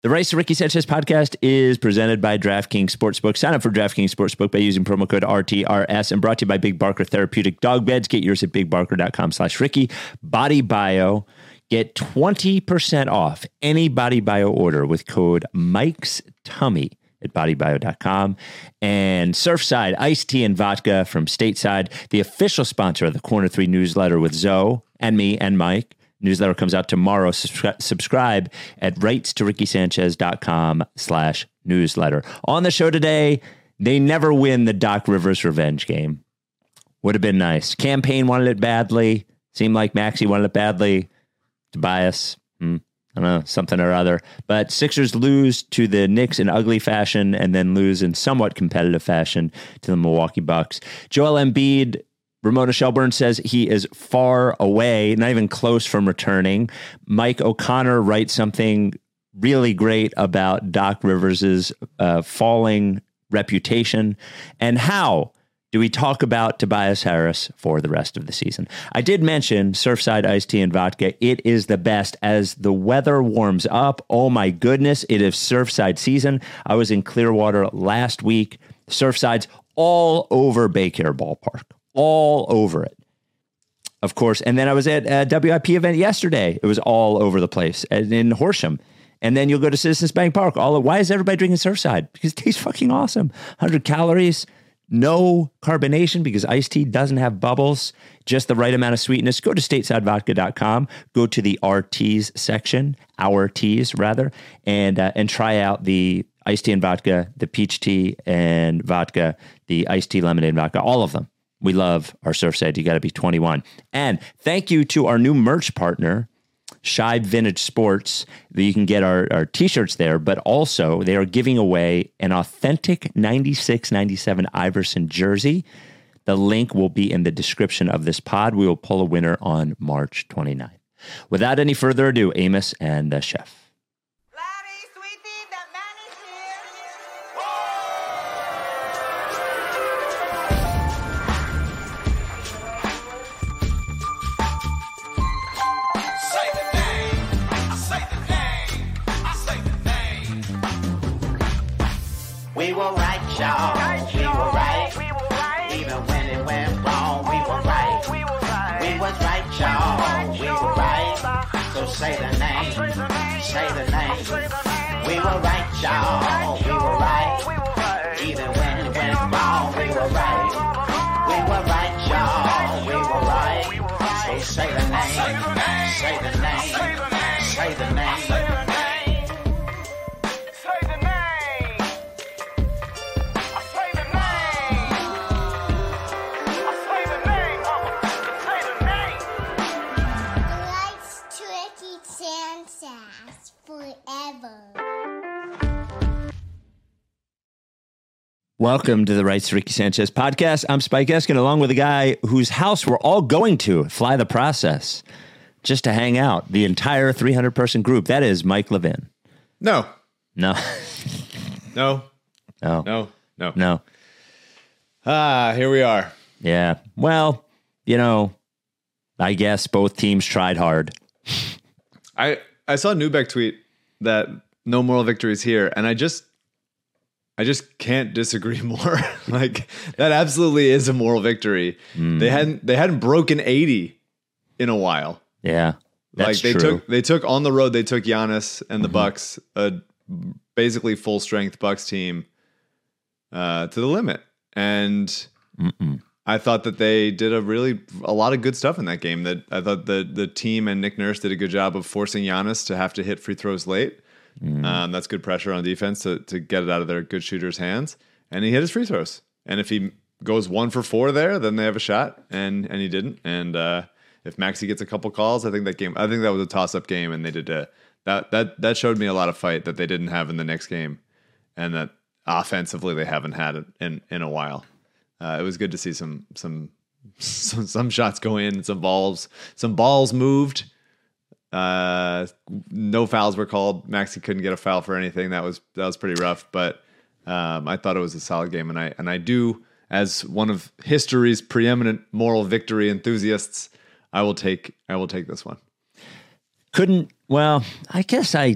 The Rice to Ricky Sanchez podcast is presented by DraftKings Sportsbook. Sign up for DraftKings Sportsbook by using promo code RTRS, and brought to you by Big Barker Therapeutic Dog Beds. Get yours at bigbarker.com/Ricky. Body Bio. Get 20% off any Body Bio order with code Mike's Tummy at bodybio.com. And Surfside Iced Tea and Vodka from Stateside, the official sponsor of the Corner 3 newsletter with Zoe and me and Mike. Newsletter comes out tomorrow. Subscribe at rightstorickysanchez.com/newsletter. On the show today, they never win the Doc Rivers revenge game. Would have been nice. Campaign wanted it badly. Seemed like Maxey wanted it badly. Tobias, I don't know, something or other. But Sixers lose to the Knicks in ugly fashion and then lose in somewhat competitive fashion to the Milwaukee Bucks. Joel Embiid, Ramona Shelburne says he is far away, not even close from returning. Mike O'Connor writes something really great about Doc Rivers's falling reputation. And how do we talk about Tobias Harris for the rest of the season? I did mention Surfside Iced Tea and Vodka. It is the best as the weather warms up. Oh my goodness, it is Surfside season. I was in Clearwater last week. Surfside's all over Baycare Ballpark. All over it, of course. And then I was at a WIP event yesterday. It was all over the place in Horsham. And then you'll go to Citizens Bank Park. Why is everybody drinking Surfside? Because it tastes fucking awesome. 100 calories, no carbonation because iced tea doesn't have bubbles, just the right amount of sweetness. Go to statesidevodka.com, go to the RTs section, our teas rather, and try out the iced tea and vodka, the peach tea and vodka, the iced tea lemonade and vodka, all of them. We love our Surfside. You got to be 21. And thank you to our new merch partner, Shibe Vintage Sports. You can get our t-shirts there, but also they are giving away an authentic 96-97 Iverson jersey. The link will be in the description of this pod. We will pull a winner on March 29th. Without any further ado, Amos and the chef. We were right, y'all. We were right. Even when it went wrong, we were right. We was right, y'all. We were right. So say the name. Say the name. We were right, y'all. We were right. Even when it went wrong, we were right. We were right, y'all. We were right. So say the name. Say the name. Say the name. Welcome to the Rights to Ricky Sanchez podcast. I'm Spike Eskin, along with a guy whose house we're all going to Fly the Process just to hang out. The entire 300-person group. That is Mike Levin. No. No. No. No. No. No. No. Here we are. Yeah. Well, I guess both teams tried hard. I saw a Newbeck tweet that no moral victories here, and I just can't disagree more. Like, that absolutely is a moral victory. They hadn't broken 80 in a while. Yeah. That's like true. they took on the road, they took Giannis and the Bucks, a basically full strength Bucks team, to the limit. And I thought that they did a lot of good stuff in that game. That I thought the team and Nick Nurse did a good job of forcing Giannis to have to hit free throws late. That's good pressure on defense to get it out of their good shooters' hands. And he hit his free throws. And if he goes 1 for 4 there, then they have a shot. And he didn't. And if Maxey gets a couple calls, I think that was a toss-up game. And they did that showed me a lot of fight that they didn't have in the next game, and that offensively they haven't had it in a while. It was good to see some shots go in, some balls moved. No fouls were called. Maxey couldn't get a foul for anything. That was pretty rough, but I thought it was a solid game, and I do, as one of history's preeminent moral victory enthusiasts, I will take this one. Well, I guess I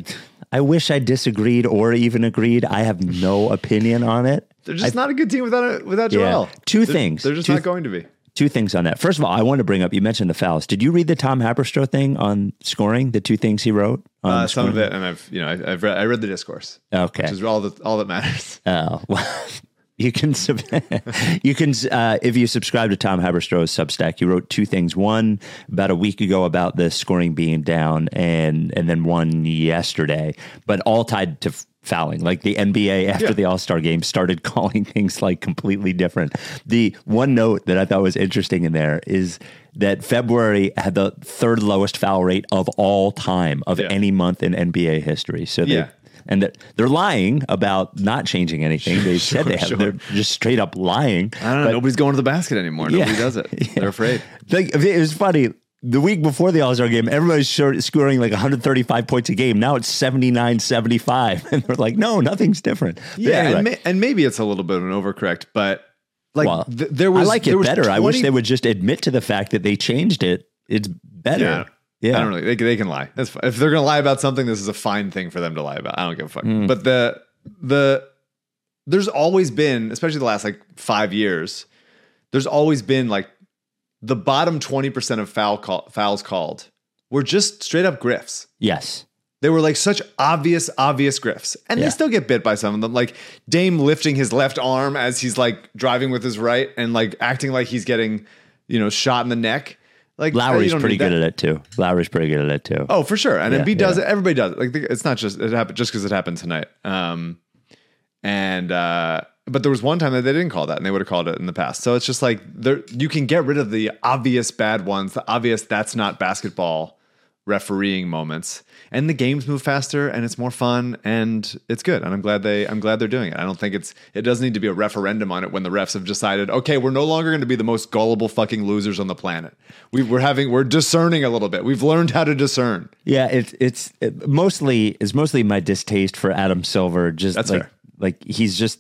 I wish I disagreed or even agreed. I have no opinion on it. They're just not a good team without Joel. Two things. They're just not going to be. Two things on that. First of all, I want to bring up, you mentioned the fouls. Did you read the Tom Haberstroh thing on scoring, the two things he wrote? On some of it, and I read the discourse. Okay. Which is all that matters. Oh, well, you can, if you subscribe to Tom Haberstroh's Substack, he wrote two things. One about a week ago about the scoring being down, and then one yesterday, but all tied to fouling. Like the NBA after the All-Star game started calling things like completely different. The one note that I thought was interesting in there is that February had the third lowest foul rate of all time of any month in NBA history. So they're lying about not changing anything. They said they have. They're just straight up lying. I don't know. Nobody's going to the basket anymore. Nobody does it. They're afraid. Like, it was funny. The week before the All-Star game, everybody's scoring like 135 points a game. Now it's 79, 75. And they're like, no, nothing's different. Yeah, anyway. and maybe it's a little bit of an overcorrect, but like there was... I like it better. I wish they would just admit to the fact that they changed it. It's better. Yeah. I don't really... They can lie. That's fine. If they're going to lie about something, this is a fine thing for them to lie about. I don't give a fuck. But there's always been, especially the last like 5 years, there's always been like the bottom 20% of fouls called were just straight up griffs. Yes. They were like such obvious griffs. And they still get bit by some of them. Like Dame lifting his left arm as he's like driving with his right and like acting like he's getting, shot in the neck. Like Lowry's pretty good at it too. Oh, for sure. And Embiid does it. Everybody does it. Like it's not just it happened just because it happened tonight. But there was one time that they didn't call that, and they would have called it in the past. So it's just like you can get rid of the obvious bad ones, the obvious that's not basketball refereeing moments, and the games move faster, and it's more fun, and it's good. And I'm glad they're doing it. I don't think it doesn't need to be a referendum on it when the refs have decided, okay, we're no longer going to be the most gullible fucking losers on the planet. We're discerning a little bit. We've learned how to discern. Yeah, it's mostly my distaste for Adam Silver. Just that's fair. Like he's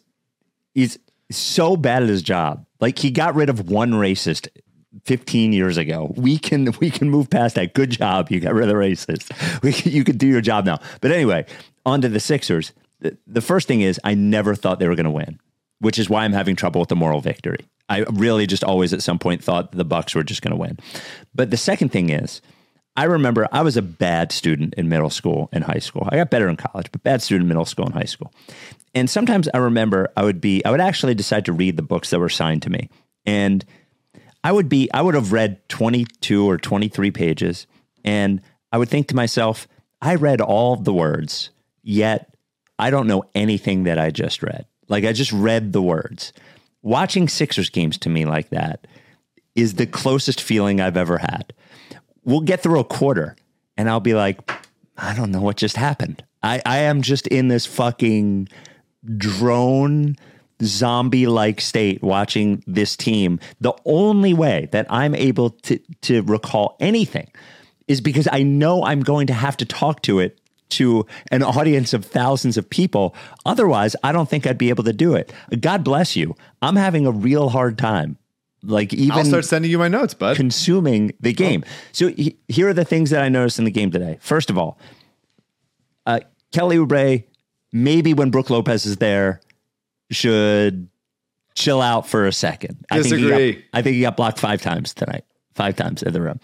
so bad at his job. Like he got rid of one racist 15 years ago. We can move past that. Good job. You got rid of the racist. You could do your job now. But anyway, on to the Sixers. The first thing is I never thought they were going to win, which is why I'm having trouble with the moral victory. I really just always at some point thought the Bucks were just going to win. But the second thing is, I remember I was a bad student in middle school and high school. I got better in college, but bad student in middle school and high school. And sometimes I remember I would actually decide to read the books that were assigned to me. And I would have read 22 or 23 pages. And I would think to myself, I read all of the words, yet I don't know anything that I just read. Like I just read the words. Watching Sixers games to me like that is the closest feeling I've ever had. We'll get through a quarter and I'll be like, I don't know what just happened. I am just in this fucking drone zombie-like state watching this team. The only way that I'm able to recall anything is because I know I'm going to have to talk to an audience of thousands of people. Otherwise, I don't think I'd be able to do it. God bless you. I'm having a real hard time. Like even I'll start sending you my notes, bud. Consuming the game. So here are the things that I noticed in the game today. First of all, Kelly Oubre, maybe when Brook Lopez is there, should chill out for a second. Disagree. I think he got blocked 5 times tonight. 5 times in the room.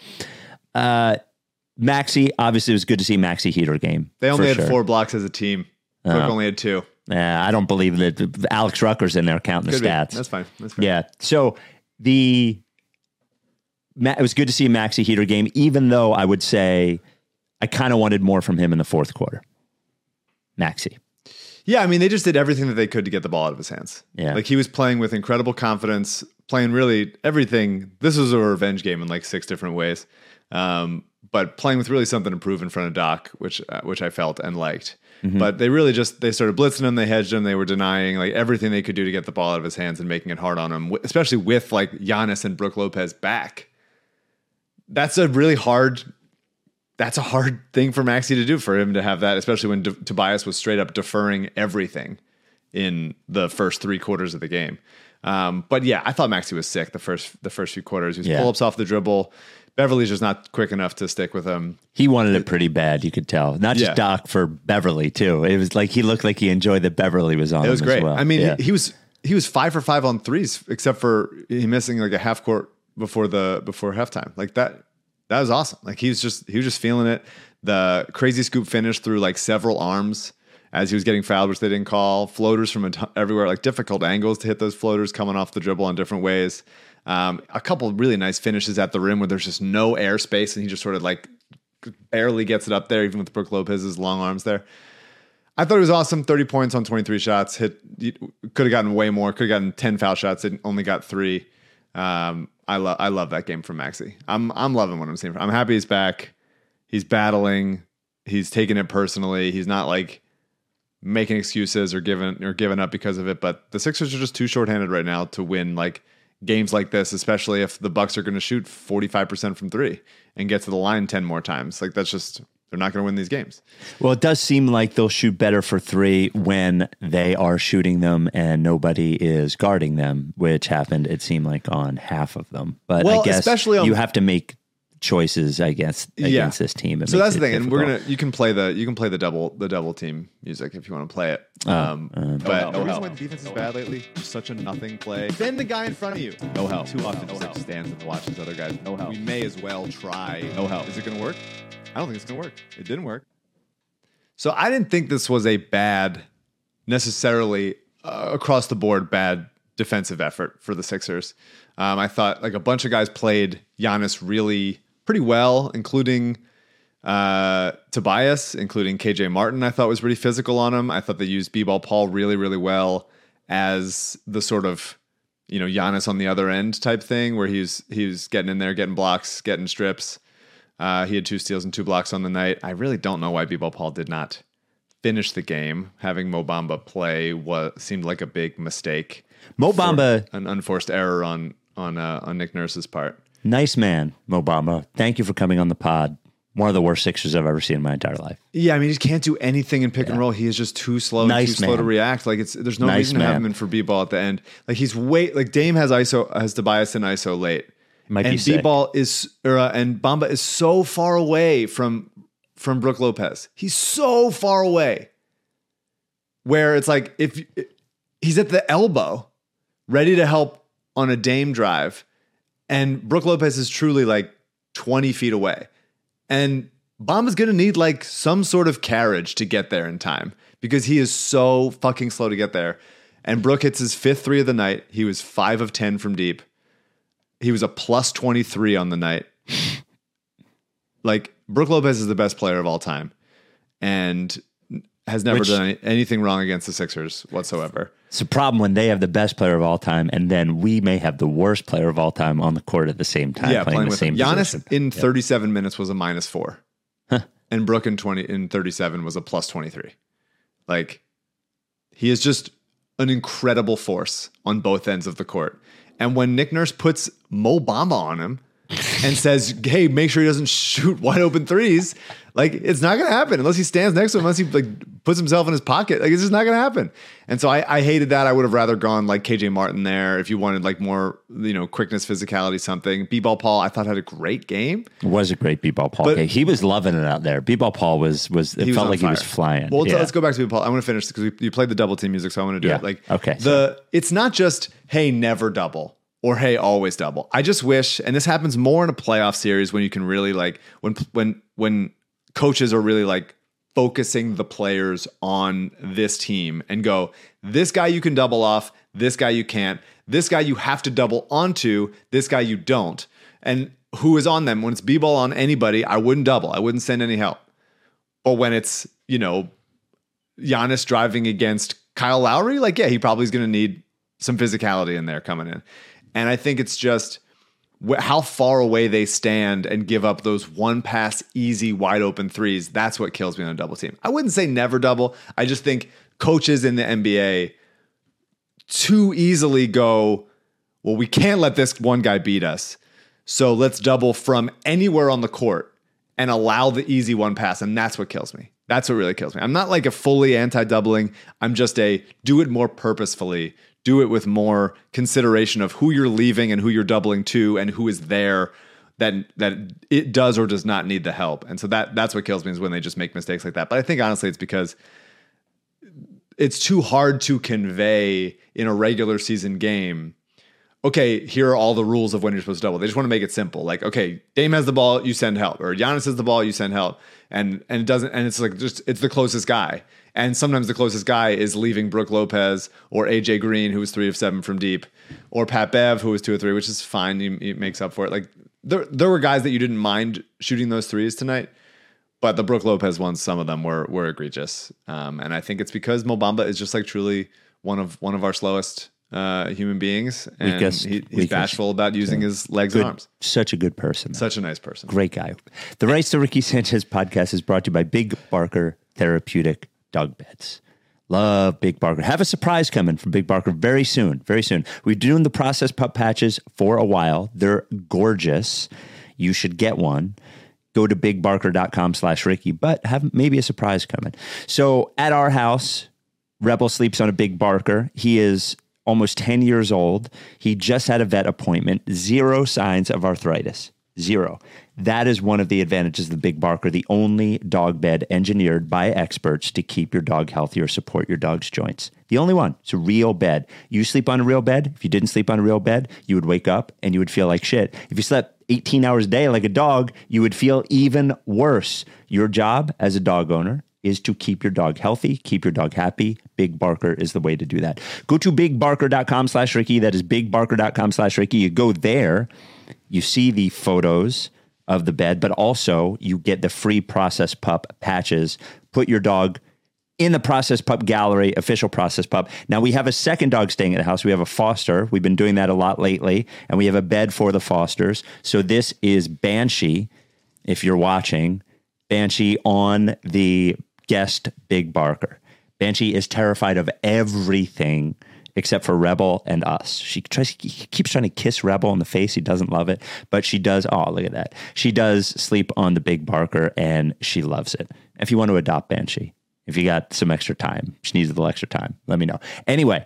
Maxey, obviously it was good to see Maxey Heater game. They only had 4 blocks as a team. Brook only had 2. I don't believe that Alex Rucker's in there counting the stats. That's fine. Yeah. So it was good to see a Maxey Heater game, even though I would say I kind of wanted more from him in the fourth quarter. Maxey. Yeah, I mean, they just did everything that they could to get the ball out of his hands. Yeah. Like he was playing with incredible confidence, playing really everything. This was a revenge game in like 6 different ways. But playing with really something to prove in front of Doc, which I felt and liked. Mm-hmm. But they really they started blitzing him, they hedged him, they were denying like everything they could do to get the ball out of his hands and making it hard on him, especially with like Giannis and Brook Lopez back. That's a hard thing for Maxey to do, for him to have that, especially when Tobias was straight up deferring everything in the first 3 quarters of the game. But yeah, I thought Maxey was sick the first few quarters. He was pull-ups off the dribble, Beverly's just not quick enough to stick with him. He wanted it pretty bad, you could tell. Not just Doc, for Beverly too. It was like he looked like he enjoyed that Beverly was on. It was him great. As well. I mean, he was 5 for 5 on threes, except for he missing like a half court before halftime. Like that was awesome. Like he was just feeling it. The crazy scoop finish through like several arms as he was getting fouled, which they didn't call. Floaters from everywhere, like difficult angles to hit those floaters coming off the dribble in different ways. A couple of really nice finishes at the rim where there's just no airspace and he just sort of like barely gets it up there, even with Brook Lopez's long arms there. I thought it was awesome. 30 points on 23 shots. Could have gotten way more. Could have gotten 10 foul shots and only got 3. I love that game from Maxey. I'm loving what I'm seeing. I'm happy he's back. He's battling. He's taking it personally. He's not like making excuses or giving up because of it. But the Sixers are just too shorthanded right now to win like games like this, especially if the Bucks are going to shoot 45% from 3 and get to the line 10 more times. Like that's just, they're not going to win these games. Well, it does seem like they'll shoot better for 3 when they are shooting them and nobody is guarding them, which happened, it seemed like, on half of them. But I guess especially you have to make choices, I guess, against this team. So that's the thing, difficult. And you can play the double team music if you want to play it. But the reason why the defense is bad lately, just such a nothing play. Defend the guy in front of you. No help. Too often just like stands and watches other guys. No help. We may as well try. No help. Is it going to work? I don't think it's going to work. It didn't work. So I didn't think this was a bad, necessarily across the board bad defensive effort for the Sixers. I thought like a bunch of guys played Giannis really pretty well, including Tobias, including KJ Martin. I thought was pretty physical on him. I thought they used B-Ball Paul really, really well as the sort of, Giannis on the other end type thing where he was getting in there, getting blocks, getting strips. He had 2 steals and 2 blocks on the night. I really don't know why B-Ball Paul did not finish the game. Having Mo Bamba play seemed like a big mistake. Mo Bamba, an unforced error on Nick Nurse's part. Nice man, Mo Bamba. Thank you for coming on the pod. One of the worst Sixers I've ever seen in my entire life. Yeah, I mean, he just can't do anything in pick and roll. He is just too slow and too slow to react. Like there's no reason to have him in for B-ball at the end. Like Dame has Tobias in ISO late. And B-ball and Bamba is so far away from Brook Lopez. He's so far away. Where it's like if he's at the elbow, ready to help on a Dame drive, and Brook Lopez is truly like 20 feet away. And Bamba's going to need like some sort of carriage to get there in time because he is so fucking slow to get there. And Brook hits his 5th 3 of the night. He was 5 of 10 from deep. He was a plus 23 on the night. Like Brook Lopez is the best player of all time and has never done anything wrong against the Sixers whatsoever. It's a problem when they have the best player of all time, and then we may have the worst player of all time on the court at the same time. Yeah, playing the same Giannis position. In 37 minutes was a -4. And Brook in 37 was a plus 23. Like, he is just an incredible force on both ends of the court. And when Nick Nurse puts Mo Bamba on him and says, hey, make sure he doesn't shoot wide open threes, like, it's not going to happen unless he stands next to him, unless he like puts himself in his pocket. Like, it's just not going to happen. And so I hated that. I would have rather gone like KJ Martin there if you wanted like more, quickness, physicality, something. B-Ball Paul, I thought had a great game. It was a great B-Ball Paul game. He was loving it out there. B-Ball Paul was it felt like fire. He was flying. Well, let's go back to B-Ball Paul. I want to finish because you played the double team music, so I want to do it. Like, okay. It's not just, hey, never double. Or hey, always double. I just wish, and this happens more in a playoff series when you can really like when coaches are really like focusing the players on this team and go, this guy you can double off, this guy you can't, this guy you have to double onto, this guy you don't. And who is on them? When it's B-ball on anybody, I wouldn't double. I wouldn't send any help. But when it's, Giannis driving against Kyle Lowry, like, yeah, he probably is going to need some physicality in there coming in. And I think it's just how far away they stand and give up those one pass, easy, wide open threes. That's what kills me on a double team. I wouldn't say never double. I just think coaches in the NBA too easily go, well, we can't let this one guy beat us. So let's double from anywhere on the court and allow the easy one pass. And that's what kills me. That's what really kills me. I'm not like a fully anti-doubling. I'm just do it more purposefully. Do it with more consideration of who you're leaving and who you're doubling to and who is there. that it does or does not need the help. And so that's what kills me, is when they just make mistakes like that. But I think honestly it's because it's too hard to convey in a regular season game. Okay, here are all the rules of when you're supposed to double. They just want to make it simple. Like, okay, Dame has the ball, you send help, or Giannis has the ball, you send help, and it doesn't. And it's like it's the closest guy. And sometimes the closest guy is leaving Brook Lopez or AJ Green, who was 3 of 7 from deep, or Pat Bev, who was 2 of 3, which is fine. He makes up for it. Like there were guys that you didn't mind shooting those threes tonight, but the Brook Lopez ones, some of them were egregious. And I think it's because Mo Bamba is just like truly one of our slowest human beings, and he's bashful about using his legs and arms. Such a good person. Such a nice person. Great guy. The Rights to Ricky Sanchez podcast is brought to you by Big Barker Therapeutic Dog Beds. Love Big Barker. Have a surprise coming from Big Barker very soon. Very soon. We've been doing the processed pup patches for a while. They're gorgeous. You should get one. Go to bigbarker.com/Ricky, but have maybe a surprise coming. So at our house, Rebel sleeps on a Big Barker. He is almost 10 years old. He just had a vet appointment. 0 signs of arthritis. 0. That is one of the advantages of the Big Barker, the only dog bed engineered by experts to keep your dog healthy or support your dog's joints. The only one. It's a real bed. You sleep on a real bed. If you didn't sleep on a real bed, you would wake up and you would feel like shit. If you slept 18 hours a day like a dog, you would feel even worse. Your job as a dog owner is to keep your dog healthy, keep your dog happy. Big Barker is the way to do that. Go to bigbarker.com/Ricky. That is bigbarker.com/Ricky. You go there, you see the photos of the bed, but also you get the free Process Pup patches. Put your dog in the Process Pup gallery, official Process Pup. Now we have a second dog staying at the house. We have a foster. We've been doing that a lot lately, and we have a bed for the fosters. So this is Banshee, if you're watching. Banshee on the guest Big Barker. Banshee is terrified of everything except for Rebel and us. She keeps trying to kiss Rebel in the face. He doesn't love it, but she does. Oh, look at that. She does sleep on the Big Barker, and she loves it. If you want to adopt Banshee, if you got some extra time, she needs a little extra time, let me know. Anyway,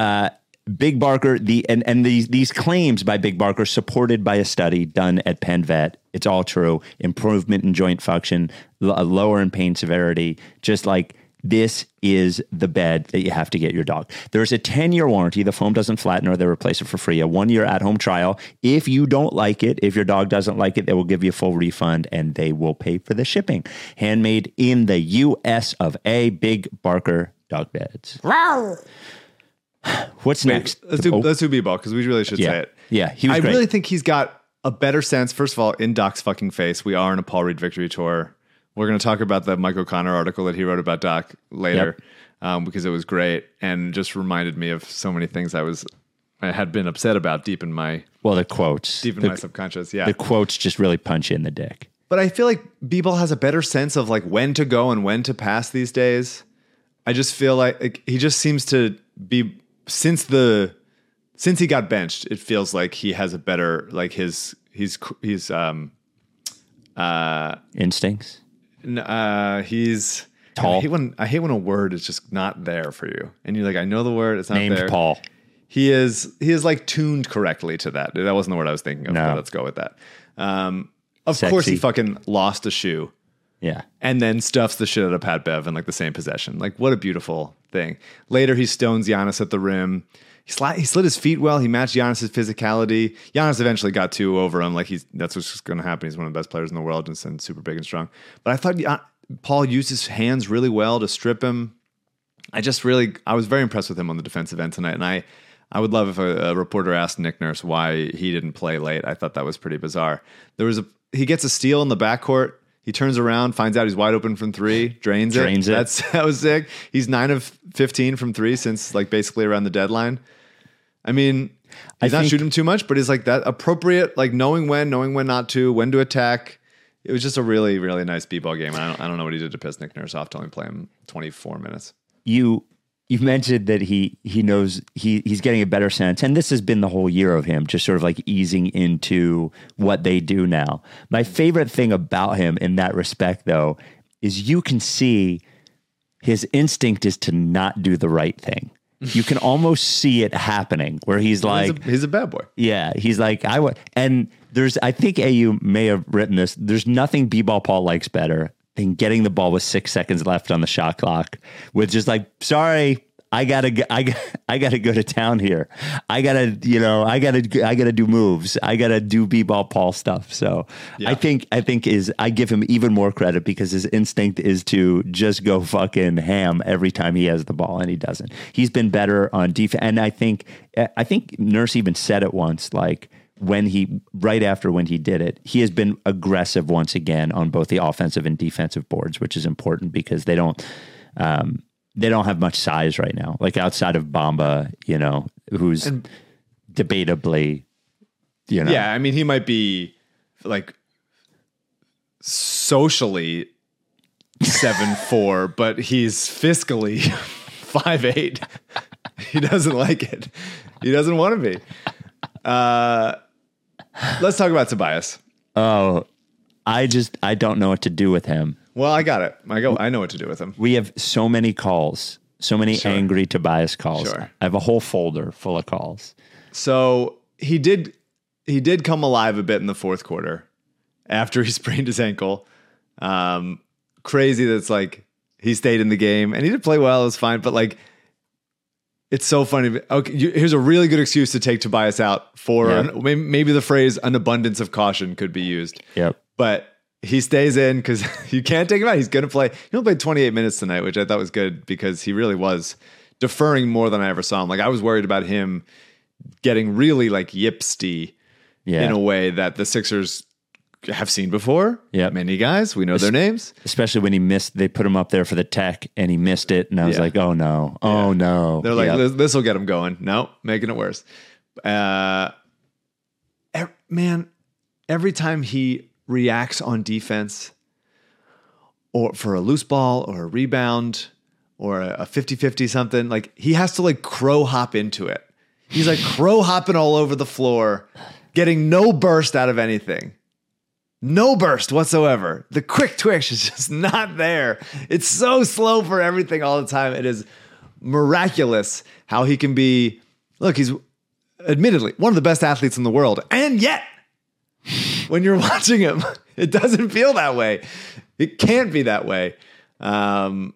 Big Barker, these claims by Big Barker, supported by a study done at Penn Vet. It's all true. Improvement in joint function, lower in pain severity. Just like, this is the bed that you have to get your dog. There's a 10-year warranty. The foam doesn't flatten, or they replace it for free. A 1-year at-home trial. If you don't like it, if your dog doesn't like it, they will give you a full refund, and they will pay for the shipping. Handmade in the U.S. of A. Big Barker dog beds. What's next? Let's do B-ball, because we really should say it. Yeah, he was great. Really think he's got a better sense. First of all, in Doc's fucking face, we are in a Paul Reed victory tour. We're going to talk about the Mike O'Connor article that he wrote about Doc later, because it was great and just reminded me of so many things I had been upset about deep in my the quotes, my subconscious. Yeah, the quotes just really punch you in the dick. But I feel like B-ball has a better sense of like when to go and when to pass these days. I just feel like he just seems to be since he got benched. It feels like he has a better like his instincts. He's tall. I hate when a word is just not there for you, and you're like, I know the word, it's not named there. Paul. He is like tuned correctly to that. That wasn't the word I was thinking of. No. Let's go with that. Of Sexy. Course, he fucking lost a shoe. Yeah, and then stuffs the shit out of Pat Bev in like the same possession. Like, what a beautiful thing. Later, he stones Giannis at the rim. He slid his feet well. He matched Giannis's physicality. Giannis eventually got 2 over him. Like that's what's going to happen. He's one of the best players in the world and super big and strong. But I thought Paul used his hands really well to strip him. I was very impressed with him on the defensive end tonight. And I would love if a reporter asked Nick Nurse why he didn't play late. I thought that was pretty bizarre. He gets a steal in the backcourt. He turns around, finds out he's wide open from 3, drains it. That was sick. He's 9 of 15 from 3 since like basically around the deadline. I mean, he's not shooting too much, but he's like that appropriate, like knowing when not to, when to attack. It was just a really, really nice b-ball game. I don't know what he did to piss Nick Nurse off to only play him 24 minutes. You've mentioned that he knows he's getting a better sense, and this has been the whole year of him, just sort of like easing into what they do now. My favorite thing about him in that respect, though, is you can see his instinct is to not do the right thing. You can almost see it happening where he's like, he's a bad boy. Yeah, he's like, and I think AU may have written this. There's nothing B-ball Paul likes better than getting the ball with 6 seconds left on the shot clock with just like, sorry, I gotta go to town here. I gotta do moves. I gotta do B-ball Paul stuff. So yeah. I think I give him even more credit because his instinct is to just go fucking ham every time he has the ball, and he doesn't. He's been better on defense, and I think Nurse even said it once, like right after when he did it, he has been aggressive once again on both the offensive and defensive boards, which is important because they don't have much size right now, like outside of Bamba, who's debatably, Yeah, I mean, he might be like socially 7'4", but he's fiscally 5'8". He doesn't like it. He doesn't want to be. Let's talk about Tobias. Oh, I don't know what to do with him. Well, I got it. I know what to do with him. We have so many calls, so many angry Tobias calls. Sure. I have a whole folder full of calls. So he did come alive a bit in the fourth quarter after he sprained his ankle. Crazy that's like he stayed in the game and he did play well. It was fine, but like it's so funny. Okay, here's a really good excuse to take Tobias out for maybe the phrase "an abundance of caution" could be used. Yep, but. He stays in because you can't take him out. He's going to play. He only played 28 minutes tonight, which I thought was good because he really was deferring more than I ever saw him. Like I was worried about him getting really like yipsty in a way that the Sixers have seen before. Yeah, many guys, we know their names. Especially when he missed, they put him up there for the tech and he missed it. And I was like, oh no, oh no. They're like, this will get him going. No, making it worse. Man, every time he reacts on defense or for a loose ball or a rebound or a 50-50 something, like he has to like crow hop into it. He's like crow hopping all over the floor, getting no burst out of anything. No burst whatsoever. The quick twitch is just not there. It's so slow for everything all the time. It is miraculous how he can be, look, he's admittedly one of the best athletes in the world. And yet, when you're watching him, it doesn't feel that way. It can't be that way. And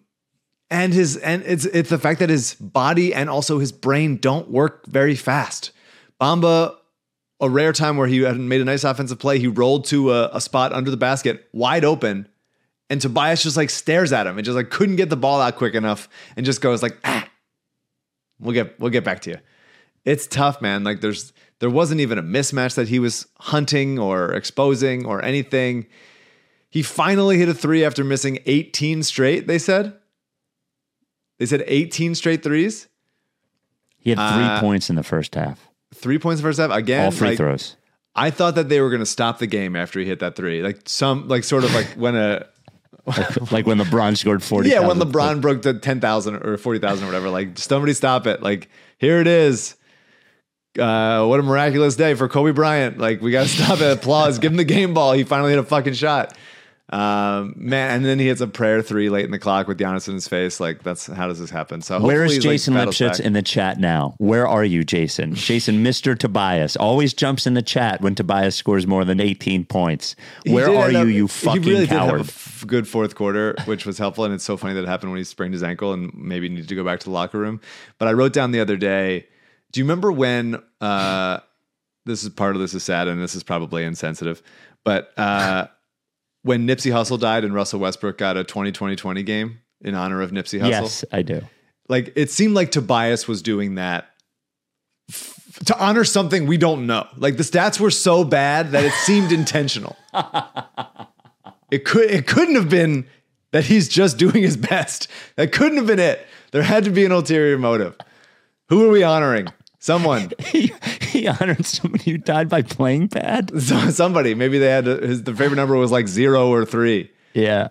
it's the fact that his body and also his brain don't work very fast. Bamba, a rare time where he had made a nice offensive play, he rolled to a spot under the basket, wide open, and Tobias just like stares at him and just like couldn't get the ball out quick enough and just goes like, we'll get back to you. It's tough, man. Like there wasn't even a mismatch that he was hunting or exposing or anything. He finally hit a three after missing 18 straight, they said. They said 18 straight threes. He had 3 points in the first half. 3 points in the first half? Again, all free throws. I thought that they were going to stop the game after he hit that three. Like sort of like when like when LeBron scored 40,000. Yeah, when LeBron broke the 10,000 or 40,000 or whatever. Like somebody stop it. Like here it is. What a miraculous day for Kobe Bryant. Like we got to stop it. Applause. Give him the game ball. He finally hit a fucking shot. Man, and then he hits a prayer three late in the clock with Giannis in his face. Like how does this happen? So where is Jason Lipschitz in the chat now? Where are you, Jason? Jason, Mr. Tobias always jumps in the chat when Tobias scores more than 18 points. Where are you, you fucking he really coward? Did have a good fourth quarter, which was helpful. And it's so funny that it happened when he sprained his ankle and maybe needed to go back to the locker room. But I wrote down the other day, do you remember when, this is sad and this is probably insensitive, but when Nipsey Hussle died and Russell Westbrook got a 20-20-20 game in honor of Nipsey Hussle? Yes, I do. Like, it seemed like Tobias was doing that to honor something we don't know. Like, the stats were so bad that it seemed intentional. It couldn't have been that he's just doing his best. That couldn't have been it. There had to be an ulterior motive. Who are we honoring? Someone. He honored somebody who died by playing bad. Somebody. Maybe they had the favorite number was like 0 or 3. Yeah.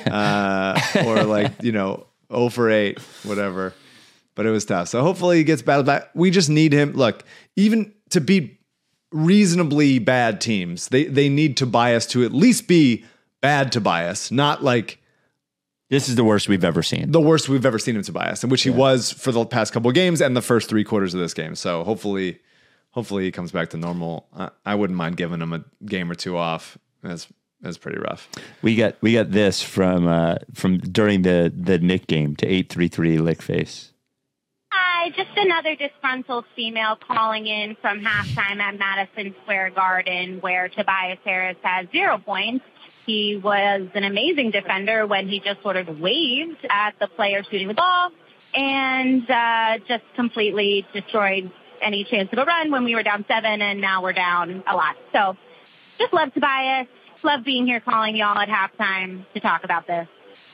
Or like 0 for 8, whatever. But it was tough. So hopefully he gets battled back. We just need him. Look, even to beat reasonably bad teams, they need Tobias to at least be bad Tobias, not like. This is the worst we've ever seen. The worst we've ever seen him, Tobias, in which he was for the past couple of games and the first 3 quarters of this game. So hopefully hopefully he comes back to normal. I wouldn't mind giving him a game or two off. That's pretty rough. We got this from during the Nick game to 833 Lickface. Hi, just another disgruntled female calling in from halftime at Madison Square Garden, where Tobias Harris has 0 points. He was an amazing defender when he just sort of waved at the player shooting the ball and just completely destroyed any chance of a run when we were down 7, and now we're down a lot. So just love Tobias. Love being here calling y'all at halftime to talk about this.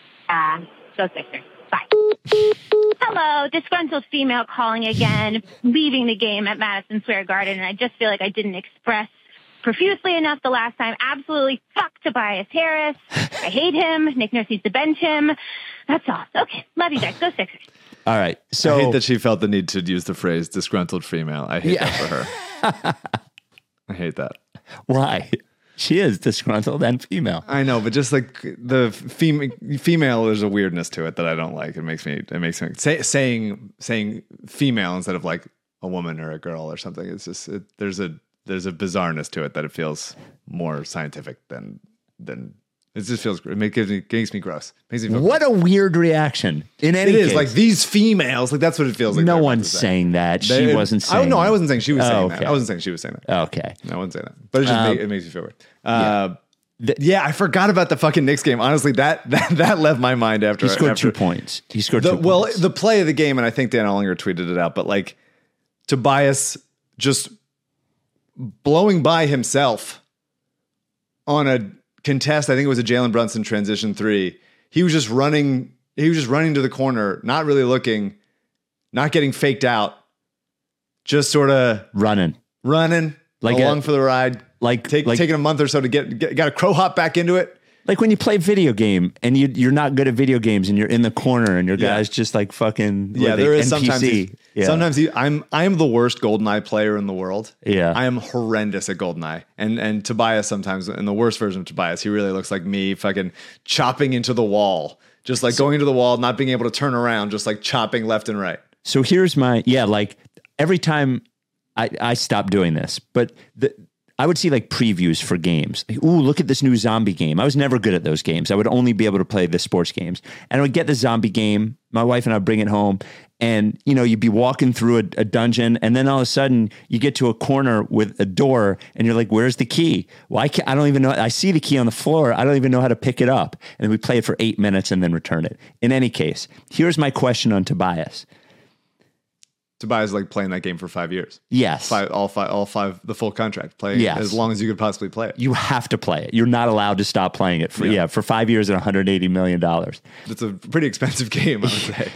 Go Sixers. Bye. Hello, disgruntled female calling again, leaving the game at Madison Square Garden, and I just feel like I didn't express profusely enough the last time. Absolutely fuck Tobias Harris. I hate him. Nick Nurse needs to bench him. That's all. Okay, love you guys. Go Sixers. All right. So I hate that she felt the need to use the phrase disgruntled female. I hate that for her. I hate that. Why? She is disgruntled and female. I know, but just like the female, there's a weirdness to it that I don't like. It makes me saying female instead of like a woman or a girl or something. It's just there's a bizarreness to it that it feels more scientific than it just feels. It makes me gross. Makes me feel what gross. a weird reason. In any case, like these females. Like that's what it feels like. No one's saying that. She wasn't saying. I wasn't saying she was saying okay. that. I wasn't saying she was saying that. Okay. No, I wasn't saying that. But it just it makes me feel weird. Yeah, I forgot about the fucking Knicks game. Honestly, that left my mind after he scored 2 points. He scored 2 points. Well, the play of the game, and I think Dan Ollinger tweeted it out. But like Tobias just blowing by himself on a contest. I think it was a Jalen Brunson transition 3. He was just running to the corner, not really looking, not getting faked out, just sort of running like along for the ride. Taking a month or so to got a crow hop back into it. Like when you play video game and you're not good at video games and you're in the corner and your guy's just like fucking there is NPC. Sometimes I am the worst GoldenEye player in the world. Yeah. I am horrendous at GoldenEye. And Tobias sometimes, in the worst version of Tobias, he really looks like me fucking chopping into the wall. Just like going into the wall, not being able to turn around, just like chopping left and right. So here's my like every time I stopped doing this, but I would see like previews for games. Like, ooh, look at this new zombie game. I was never good at those games. I would only be able to play the sports games. And I would get the zombie game. My wife and I would bring it home. And, you'd be walking through a dungeon. And then all of a sudden you get to a corner with a door and you're like, where's the key? Well, I don't even know. I see the key on the floor. I don't even know how to pick it up. And then we play it for 8 minutes and then return it. In any case, here's my question on Tobias. Tobias is like playing that game for 5 years. Yes. All five, the full contract. Play as long as you could possibly play it. You have to play it. You're not allowed to stop playing it for 5 years and $180 million. It's a pretty expensive game, I would say.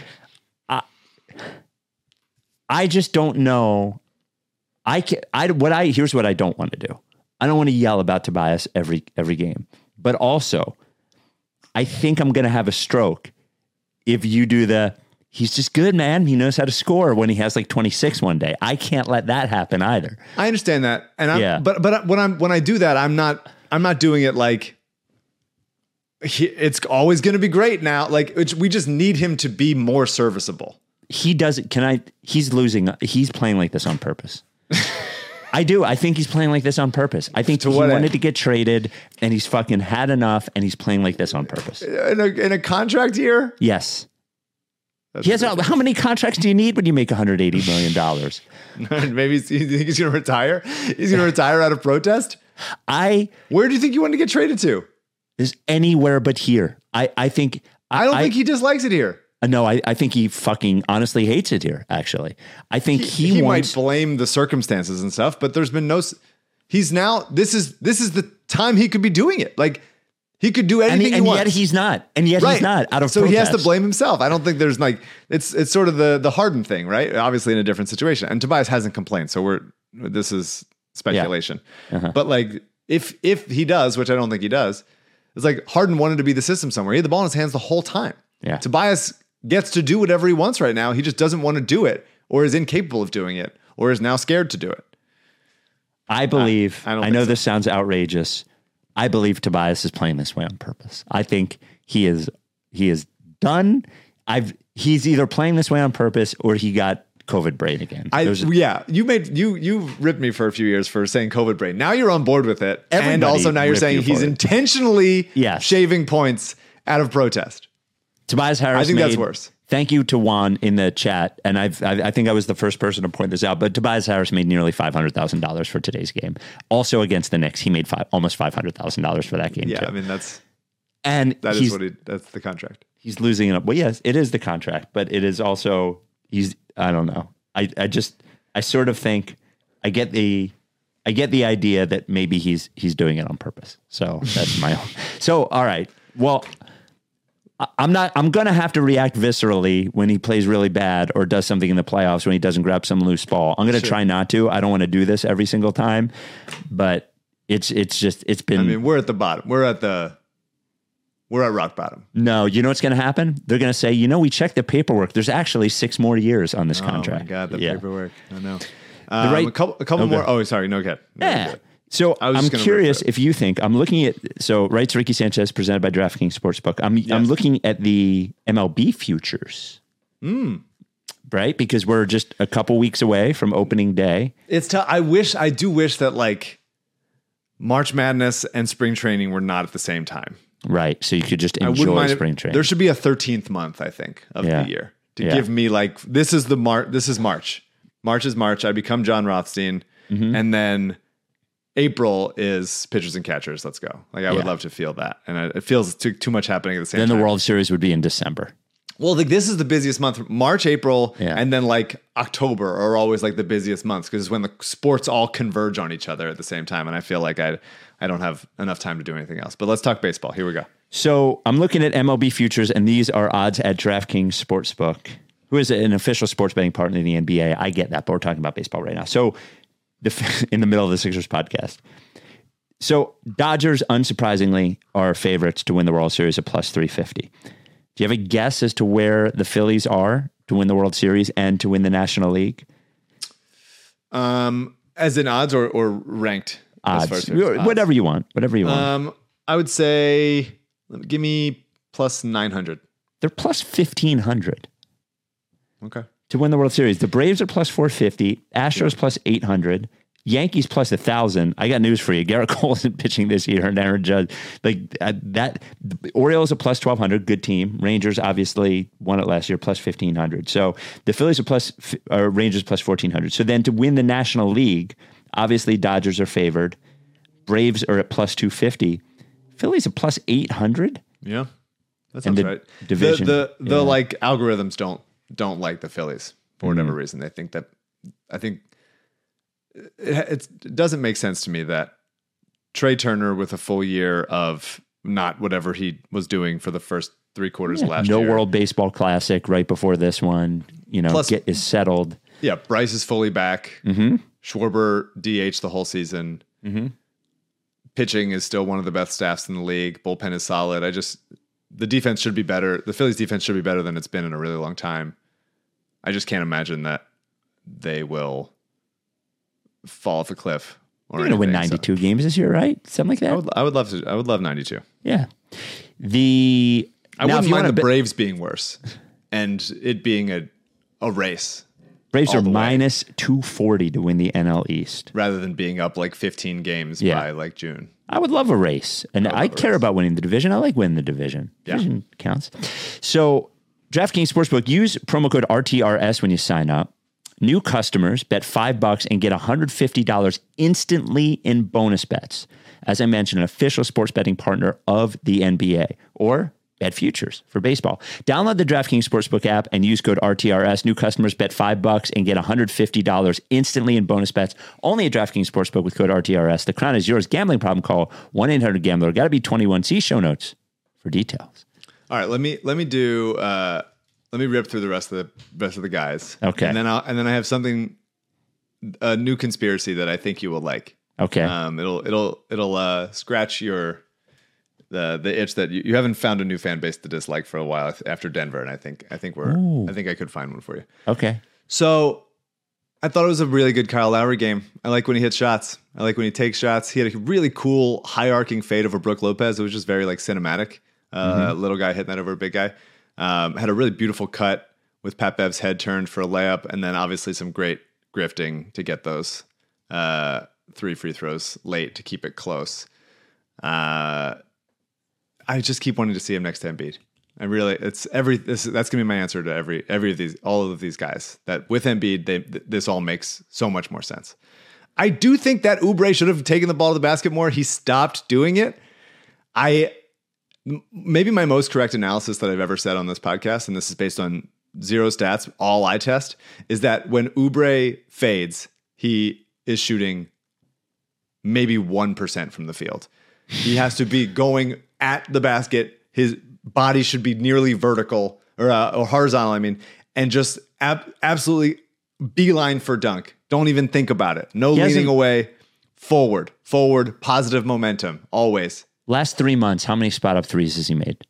I just don't know. Here's what I don't want to do. I don't want to yell about Tobias every game. But also, I think I'm going to have a stroke if you do he's just good, man. He knows how to score when he has like 26 one day. I can't let that happen either. I understand that. And but when I do that, I'm not doing it like it's always going to be great now. Like we just need him to be more serviceable. He doesn't. He's losing. He's playing like this on purpose. I do. I think he's playing like this on purpose. I think he wanted to get traded and he's fucking had enough and he's playing like this on purpose. In a contract year? Yes. How many contracts do you need when you make $180 million? Maybe you think he's going to retire? He's going to retire out of protest? Where do you think you want to get traded to? Is anywhere but here. I think. I don't think he dislikes it here. No, I think he fucking honestly hates it here, actually. I think he might blame the circumstances and stuff, but there's been this is the time he could be doing it. Like, he could do anything he wants. And yet he's not. And yet he's not out of So protest. He has to blame himself. I don't think there's it's sort of the Harden thing, right? Obviously in a different situation. And Tobias hasn't complained. So this is speculation. Yeah. Uh-huh. But like, if he does, which I don't think he does, it's like Harden wanted to be the system somewhere. He had the ball in his hands the whole time. Yeah. Tobias gets to do whatever he wants right now. He just doesn't want to do it or is incapable of doing it or is now scared to do it. I believe, I know this sounds outrageous. I believe Tobias is playing this way on purpose. I think he is done. He's either playing this way on purpose or he got COVID brain again. You ripped me for a few years for saying COVID brain. Now you're on board with it. Everybody and also now you're ripped saying you he's for it. intentionally Yes. shaving points out of protest. Tobias Harris. I think that's worse. Thank you to Juan in the chat, and I think I was the first person to point this out. But Tobias Harris made nearly $500,000 for today's game. Also against the Knicks, he made almost $500,000 for that game. Yeah, too. I mean that's the contract. He's losing it. Well, yes, it is the contract, but it is also I don't know. I sort of think I get the idea that maybe he's doing it on purpose. So that's my own. So all right, well. I'm going to have to react viscerally when he plays really bad or does something in the playoffs when he doesn't grab some loose ball. I'm going to try not to. I don't want to do this every single time, but it's been. I mean, we're at the bottom. We're at rock bottom. No, you know what's going to happen? They're going to say, we checked the paperwork. There's actually 6 more years on this contract. Oh my God, the paperwork. I know. Right- a couple more. Oh, sorry. No, good. Yeah. So I'm curious if you think I'm looking at rights Ricky Sanchez presented by DraftKings Sportsbook. I'm looking at the MLB futures, right? Because we're just a couple weeks away from opening day. It's I do wish that like March Madness and spring training were not at the same time. Right. So you could just enjoy spring training. There should be a 13th month, I think, of the year to give me like this is March. March is March. I become John Rothstein, and then April is pitchers and catchers. Let's go. Like I would love to feel that, and it feels too much happening at the same time. Then the World Series would be in December. Well, like this is the busiest month. March, April, and then like October are always like the busiest months because it's when the sports all converge on each other at the same time. And I feel like I don't have enough time to do anything else. But let's talk baseball. Here we go. So I'm looking at MLB futures, and these are odds at DraftKings Sportsbook, who is an official sports betting partner in the NBA. I get that, but we're talking about baseball right now. So in the middle of the Sixers podcast. So Dodgers, unsurprisingly, are favorites to win the World Series at plus 350. Do you have a guess as to where the Phillies are to win the World Series and to win the National League? As in odds or ranked? Odds. Whatever you want. Whatever you want. I would say, give me plus 900. They're plus 1,500. Okay. To win the World Series. The Braves are plus 450. Astros plus 800. Yankees plus 1,000. I got news for you. Garrett Cole isn't pitching this year, and Aaron Judge. The Orioles are plus 1,200. Good team. Rangers obviously won it last year, plus 1,500. So the Phillies are Rangers plus 1,400. So then to win the National League, obviously Dodgers are favored. Braves are at plus 250. Phillies are plus 800. Yeah, that sounds right. Division. The like algorithms don't like the Phillies for whatever reason. They think that it doesn't make sense to me that Trey Turner with a full year of not whatever he was doing for the first 3 quarters of last year. No World Baseball Classic right before this one, Plus, is settled. Yeah. Bryce is fully back. Schwarber DH the whole season. Pitching is still one of the best staffs in the league. Bullpen is solid. The defense should be better. The Phillies defense should be better than it's been in a really long time. I just can't imagine that they will fall off a cliff. You're going to win 92 games this year, right? Something like that. I would love to. I would love 92. Yeah. I wouldn't mind the Braves being worse and it being a race. Braves are minus 240 to win the NL East. Rather than being up like 15 games by like June. I would love a race. And I care about winning the division. I like winning the division. Division counts. So DraftKings Sportsbook, use promo code RTRS when you sign up. New customers bet $5 and get $150 instantly in bonus bets. As I mentioned, an official sports betting partner of the NBA. Or bet futures for baseball. Download the DraftKings Sportsbook app and use code RTRS. New customers bet $5 and get $150 instantly in bonus bets. Only at DraftKings Sportsbook with code RTRS. The crown is yours. Gambling problem? Call 1-800-GAMBLER. Got to be 21. See show notes for details. All right, let me rip through the rest of the guys. Okay, and then I have something, a new conspiracy that I think you will like. Okay, it'll scratch the itch that you haven't found a new fan base to dislike for a while after Denver, and I think I could find one for you. Okay, so I thought it was a really good Kyle Lowry game. I like when he hits shots. I like when he takes shots. He had a really cool high arcing fade over Brook Lopez. It was just very like cinematic. Little guy hitting that over a big guy. Had a really beautiful cut with Pat Bev's head turned for a layup, and then obviously some great grifting to get those 3 free throws late to keep it close. I just keep wanting to see him next to Embiid. I really, that's gonna be my answer to all of these guys. That with Embiid, this all makes so much more sense. I do think that Oubre should have taken the ball to the basket more. He stopped doing it. Maybe my most correct analysis that I've ever said on this podcast, and this is based on zero stats, all eye test, is that when Oubre fades, he is shooting maybe 1% from the field. He has to be going at the basket. His body should be nearly vertical or horizontal, and just absolutely beeline for dunk. Don't even think about it. No leaning away. Forward, positive momentum, always. Last 3 months, how many spot up threes has he made?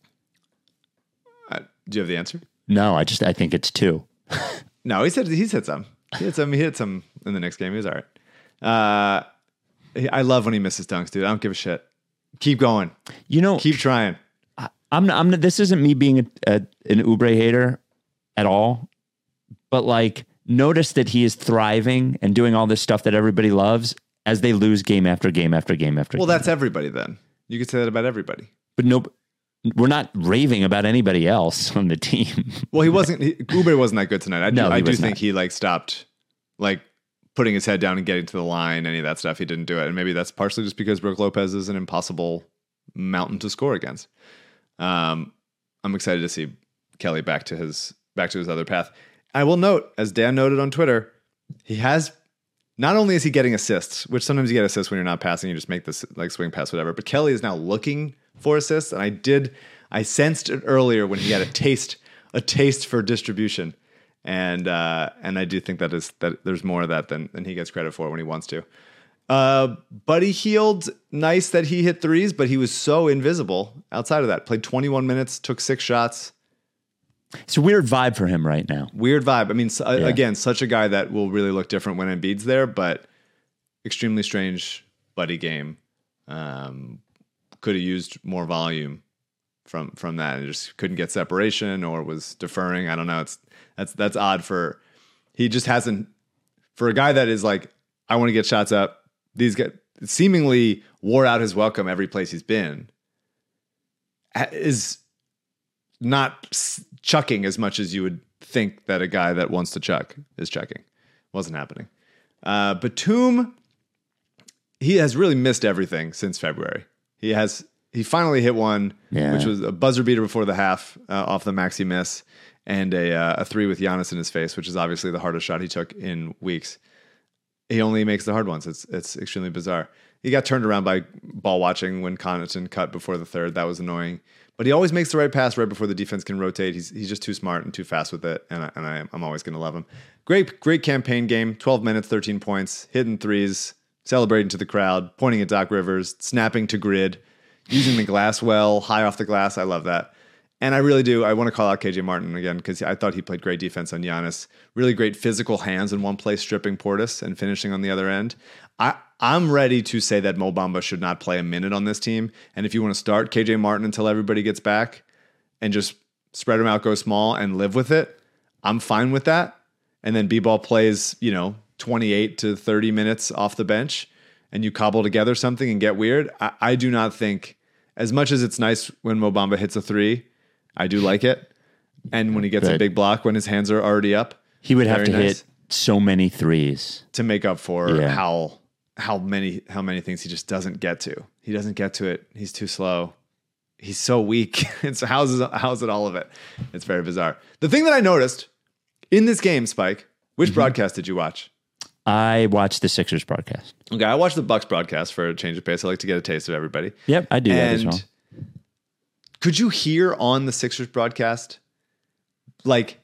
Do you have the answer? No, I think it's 2. No, he's hit some. He hit some in the next game. He was all right. I love when he misses dunks, dude. I don't give a shit. Keep going. Keep trying. This isn't me being an Oubre hater at all, but like, notice that he is thriving and doing all this stuff that everybody loves as they lose game after game after game after game. Well, that's everybody then. You could say that about everybody. But no, we're not raving about anybody else on the team. Well, Oubre wasn't that good tonight. I do think he stopped putting his head down and getting to the line, any of that stuff. He didn't do it. And maybe that's partially just because Brook Lopez is an impossible mountain to score against. I'm excited to see Kelly back to his other path. I will note, as Dan noted on Twitter, he has, not only is he getting assists, which sometimes you get assists when you're not passing, you just make this swing pass, whatever, but Kelly is now looking for assists. And I sensed it earlier when he had a taste for distribution. And I do think that there's more of that than he gets credit for when he wants to. Buddy Hield, nice that he hit threes, but he was so invisible outside of that. Played 21 minutes, took 6 shots. It's a weird vibe for him right now. Weird vibe. Again, such a guy that will really look different when Embiid's there, but extremely strange Buddy game. Could have used more volume from that and just couldn't get separation or was deferring. I don't know. That's odd he just hasn't, for a guy that is like, I want to get shots up. These guys seemingly wore out his welcome every place he's been. Is not chucking as much as you would think that a guy that wants to chuck is chucking. Wasn't happening. Batum, he has really missed everything since February. He finally hit one, which was a buzzer beater before the half off the Maxey miss, and a 3 with Giannis in his face, which is obviously the hardest shot he took in weeks. He only makes the hard ones. It's extremely bizarre. He got turned around by ball watching when Connaughton cut before the third. That was annoying. But he always makes the right pass right before the defense can rotate. He's just too smart and too fast with it, and I'm always going to love him. Great campaign game. 12 minutes, 13 points, hitting threes, celebrating to the crowd, pointing at Doc Rivers, snapping to grid, using the glass well, high off the glass. I love that. And I really do. I want to call out KJ Martin again because I thought he played great defense on Giannis. Really great physical hands in one place, stripping Portis and finishing on the other end. I'm ready to say that Mo Bamba should not play a minute on this team. And if you want to start KJ Martin until everybody gets back and just spread him out, go small, and live with it, I'm fine with that. And then B-Ball plays, 28 to 30 minutes off the bench and you cobble together something and get weird. I do not think, as much as it's nice when Mo Bamba hits a 3, I do like it. And when he gets a big block, when his hands are already up, he would have to hit so many threes to make up for how many things he just doesn't get to. He doesn't get to it. He's too slow. He's so weak. And so how's it all of it? It's very bizarre. The thing that I noticed in this game, Spike, which broadcast did you watch? I watched the Sixers broadcast. Okay, I watched the Bucks broadcast for a change of pace. I like to get a taste of everybody. Yep, I do that as well. Could you hear on the Sixers broadcast like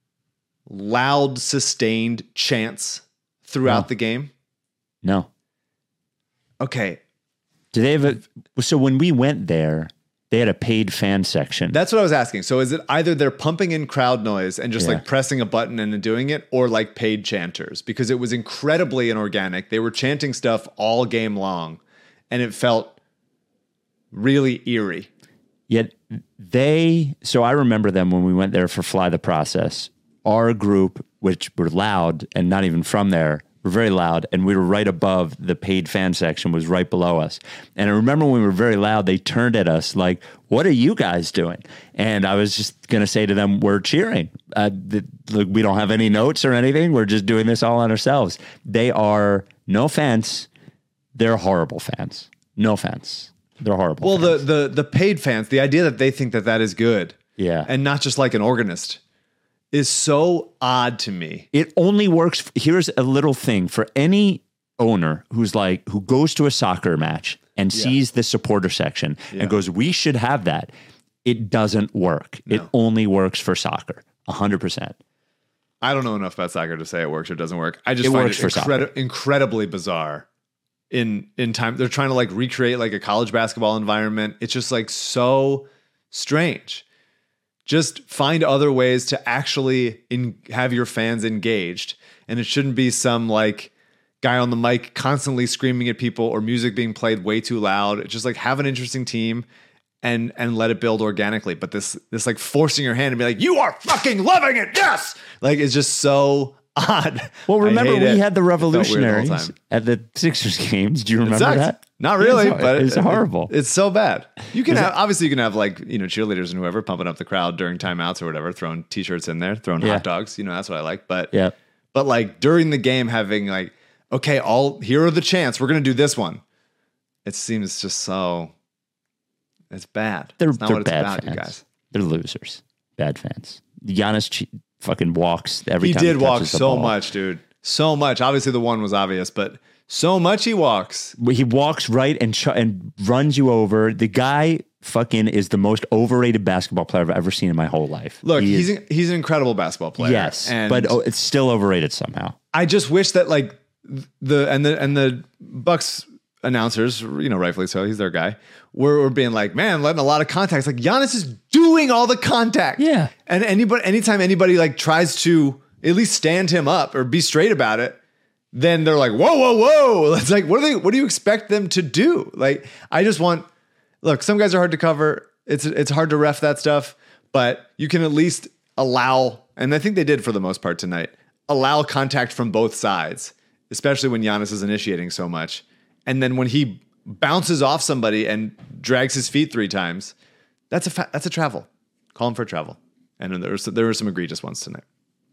loud, sustained chants throughout the game? No. Okay. Do they have so when we went there, they had a paid fan section. That's what I was asking. So is it either they're pumping in crowd noise and just like pressing a button and doing it, or like paid chanters? Because it was incredibly inorganic. They were chanting stuff all game long and it felt really eerie. Yet so I remember them when we went there for Fly the Process. our group, which were loud and not even from there, were very loud, and we were right above the paid fan section, was right below us. And I remember when we were very loud, they turned at us like, what are you guys doing? And I was just going to say to them, we're cheering. Look, we don't have any notes or anything. We're just doing this all on ourselves. They are, no offense, they're horrible fans. No offense. They're horrible. Well, fans. the paid fans, the idea that they think that is good, Yeah. and not just like an organist, is so odd to me. It only works. Here's a little thing for any owner who goes to a soccer match and sees the supporter section and goes, we should have that. It doesn't work. No. It only works for soccer. 100%. I don't know enough about soccer to say it works or doesn't work. I just It find works for soccer. incredibly bizarre. In time, they're trying to like recreate like a college basketball environment. It's just like so strange. Just find other ways to actually have your fans engaged. And it shouldn't be some like guy on the mic constantly screaming at people or music being played way too loud. It's just like have an interesting team and let it build organically. But this like forcing your hand and be like, you are fucking loving it. Yes. Like it's just so odd. Well, remember we had the It felt weird the whole Revolutionaries time. at the Sixers games. Do you It remember sucked. that? Not really, but it's horrible. It's so bad. You can obviously you can have like, cheerleaders and whoever pumping up the crowd during timeouts or whatever, throwing t-shirts in there, throwing hot dogs. That's what I like. But Yeah. but like during the game having like, okay, here are the chants. We're gonna do this one. It seems just so it's bad. They're It's not what it's bad about, fans. you guys. They're losers. Bad fans. Giannis fucking walks every He time did walk touches the so ball. much, dude. So much. Obviously the one was obvious, but so much he walks. He walks right and runs you over. The guy fucking is the most overrated basketball player I've ever seen in my whole life. Look, he's an incredible basketball player. Yes, and but it's still overrated somehow. I just wish that like the Bucks announcers, rightfully so, he's their guy, were being like, man, letting a lot of contacts. Like Giannis is doing all the contact. Yeah. And anytime anybody like tries to at least stand him up or be straight about it, then they're like, whoa, whoa, whoa. It's like, what do you expect them to do? Like, I just look, some guys are hard to cover. It's hard to ref that stuff, but you can at least allow, and I think they did for the most part tonight, allow contact from both sides, especially when Giannis is initiating so much. And then when he bounces off somebody and drags his feet 3 times, that's a travel. Call him for a travel. And then there were some egregious ones tonight.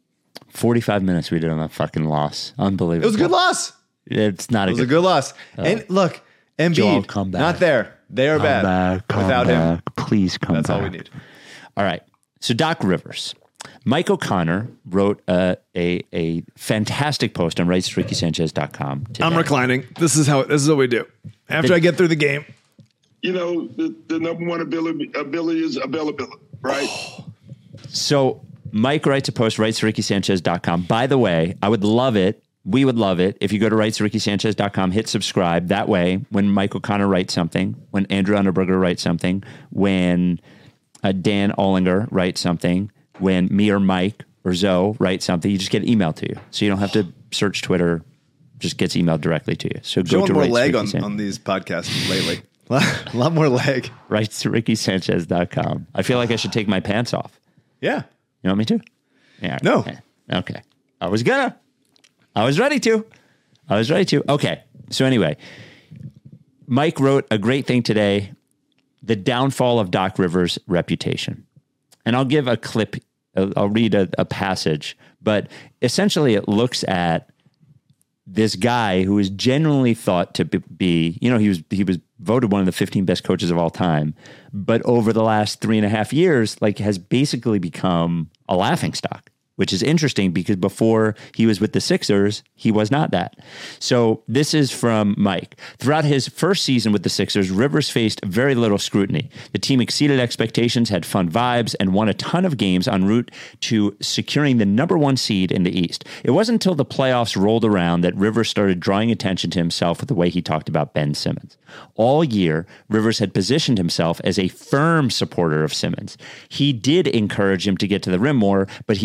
45 minutes we did on that fucking loss. Unbelievable. It was a good loss. It's not It was a good loss. And look, Joel, Embiid, come back. not there. They are bad. Without him, Please come that's back. all we need. All right. So Doc Rivers. Mike O'Connor wrote a fantastic post on rightsrickysanchez.com today. I'm reclining. This is what we do. After I get through the game. The number one ability is availability, right? So Mike writes a post, rightsrickysanchez.com. By the way, I would love it. We would love it if you go to rightsrickysanchez.com, hit subscribe. That way, when Mike O'Connor writes something, when Andrew Underberger writes something, when Dan Ollinger writes something, when me or Mike or Zoe write something, you just get emailed to you. So you don't have to search Twitter. Just gets emailed directly to you. So go Showing to more Rights leg Ricky on these podcasts lately. A lot more leg. rightsrickysanchez.com. I feel like I should take my pants off. Yeah. You want me to? Yeah. No. Okay. I was ready to. Okay. So anyway, Mike wrote a great thing today, the downfall of Doc Rivers' reputation. And I'll give a clip. I'll read a passage, but essentially it looks at this guy who is generally thought to be, he was voted one of the 15 best coaches of all time, but over the last 3.5 years, has basically become a laughingstock, which is interesting because before he was with the Sixers, he was not that. So this is from Mike. Throughout his first season with the Sixers, Rivers faced very little scrutiny. The team exceeded expectations, had fun vibes, and won a ton of games en route to securing the number 1 seed in the East. It wasn't until the playoffs rolled around that Rivers started drawing attention to himself with the way he talked about Ben Simmons. All year, Rivers had positioned himself as a firm supporter of Simmons. He did encourage him to get to the rim more, but he regularly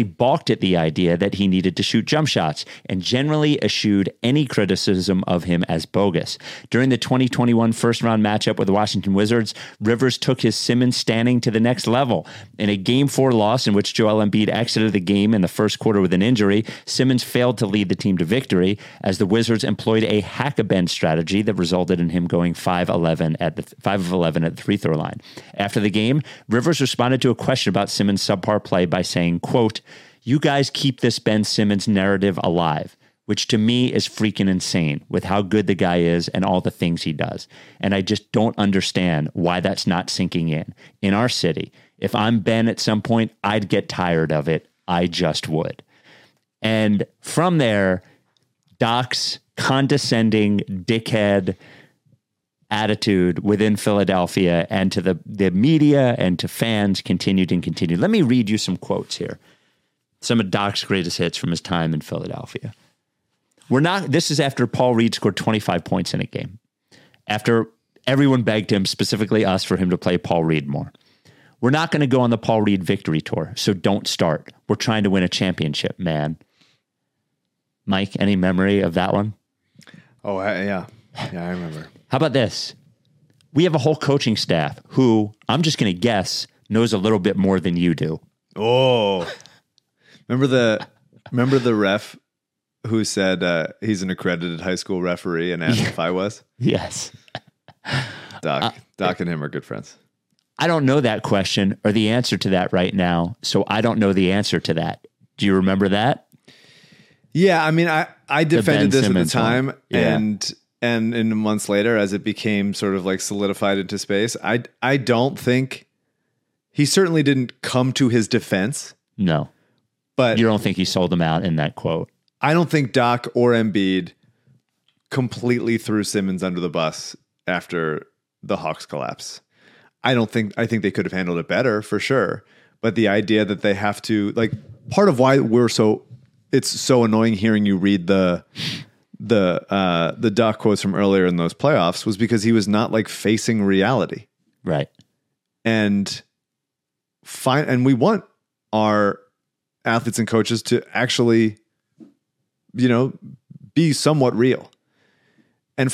generally balked at the idea that he needed to shoot jump shots and generally eschewed any criticism of him as bogus. During the 2021 first-round matchup with the Washington Wizards, Rivers took his Simmons standing to the next level. In a Game 4 loss in which Joel Embiid exited the game in the first quarter with an injury, Simmons failed to lead the team to victory as the Wizards employed a hack-a-bend strategy that resulted in him going 5 of 11 at the free throw line. After the game, Rivers responded to a question about Simmons' subpar play by saying, quote, "You guys keep this Ben Simmons narrative alive, which to me is freaking insane with how good the guy is and all the things he does. And I just don't understand why that's not sinking in. In our city, if I'm Ben at some point, I'd get tired of it. I just would." And from there, Doc's condescending dickhead attitude within Philadelphia and to the media and to fans continued and continued. Let me read you some quotes here. Some of Doc's greatest hits from his time in Philadelphia. This is after Paul Reed scored 25 points in a game. After everyone begged him, specifically us, for him to play Paul Reed more. "We're not going to go on the Paul Reed victory tour, so don't start. We're trying to win a championship, man." Mike, any memory of that one? Oh, yeah. Yeah, I remember. How about this? "We have a whole coaching staff who, I'm just going to guess, knows a little bit more than you do." Oh, remember the ref who said he's an accredited high school referee and asked if I was? Yes. Doc and him are good friends. I don't know that question or the answer to that right now, so I don't know the answer to that. Do you remember that? Yeah, I mean, I defended this Simmons at the time, one. Yeah. and in months later, as it became sort of like solidified into space, I don't think he certainly didn't come to his defense. No, but you don't think he sold him out in that quote? I don't think Doc or Embiid completely threw Simmons under the bus after the Hawks collapse. I think they could have handled it better for sure. But the idea that they have to, like, part of why it's so annoying hearing you read the Doc quotes from earlier in those playoffs was because he was not like facing reality. Right. And we want our athletes and coaches to actually, be somewhat real. And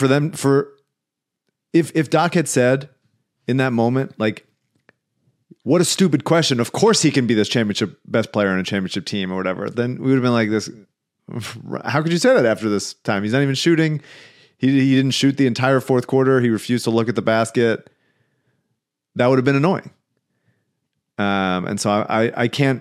if Doc had said in that moment, like, what a stupid question, of course he can be this championship best player on a championship team or whatever, then we would have been like, this, how could you say that after this time? He's not even shooting. He didn't shoot the entire fourth quarter. He refused to look at the basket. That would have been annoying. And so I can't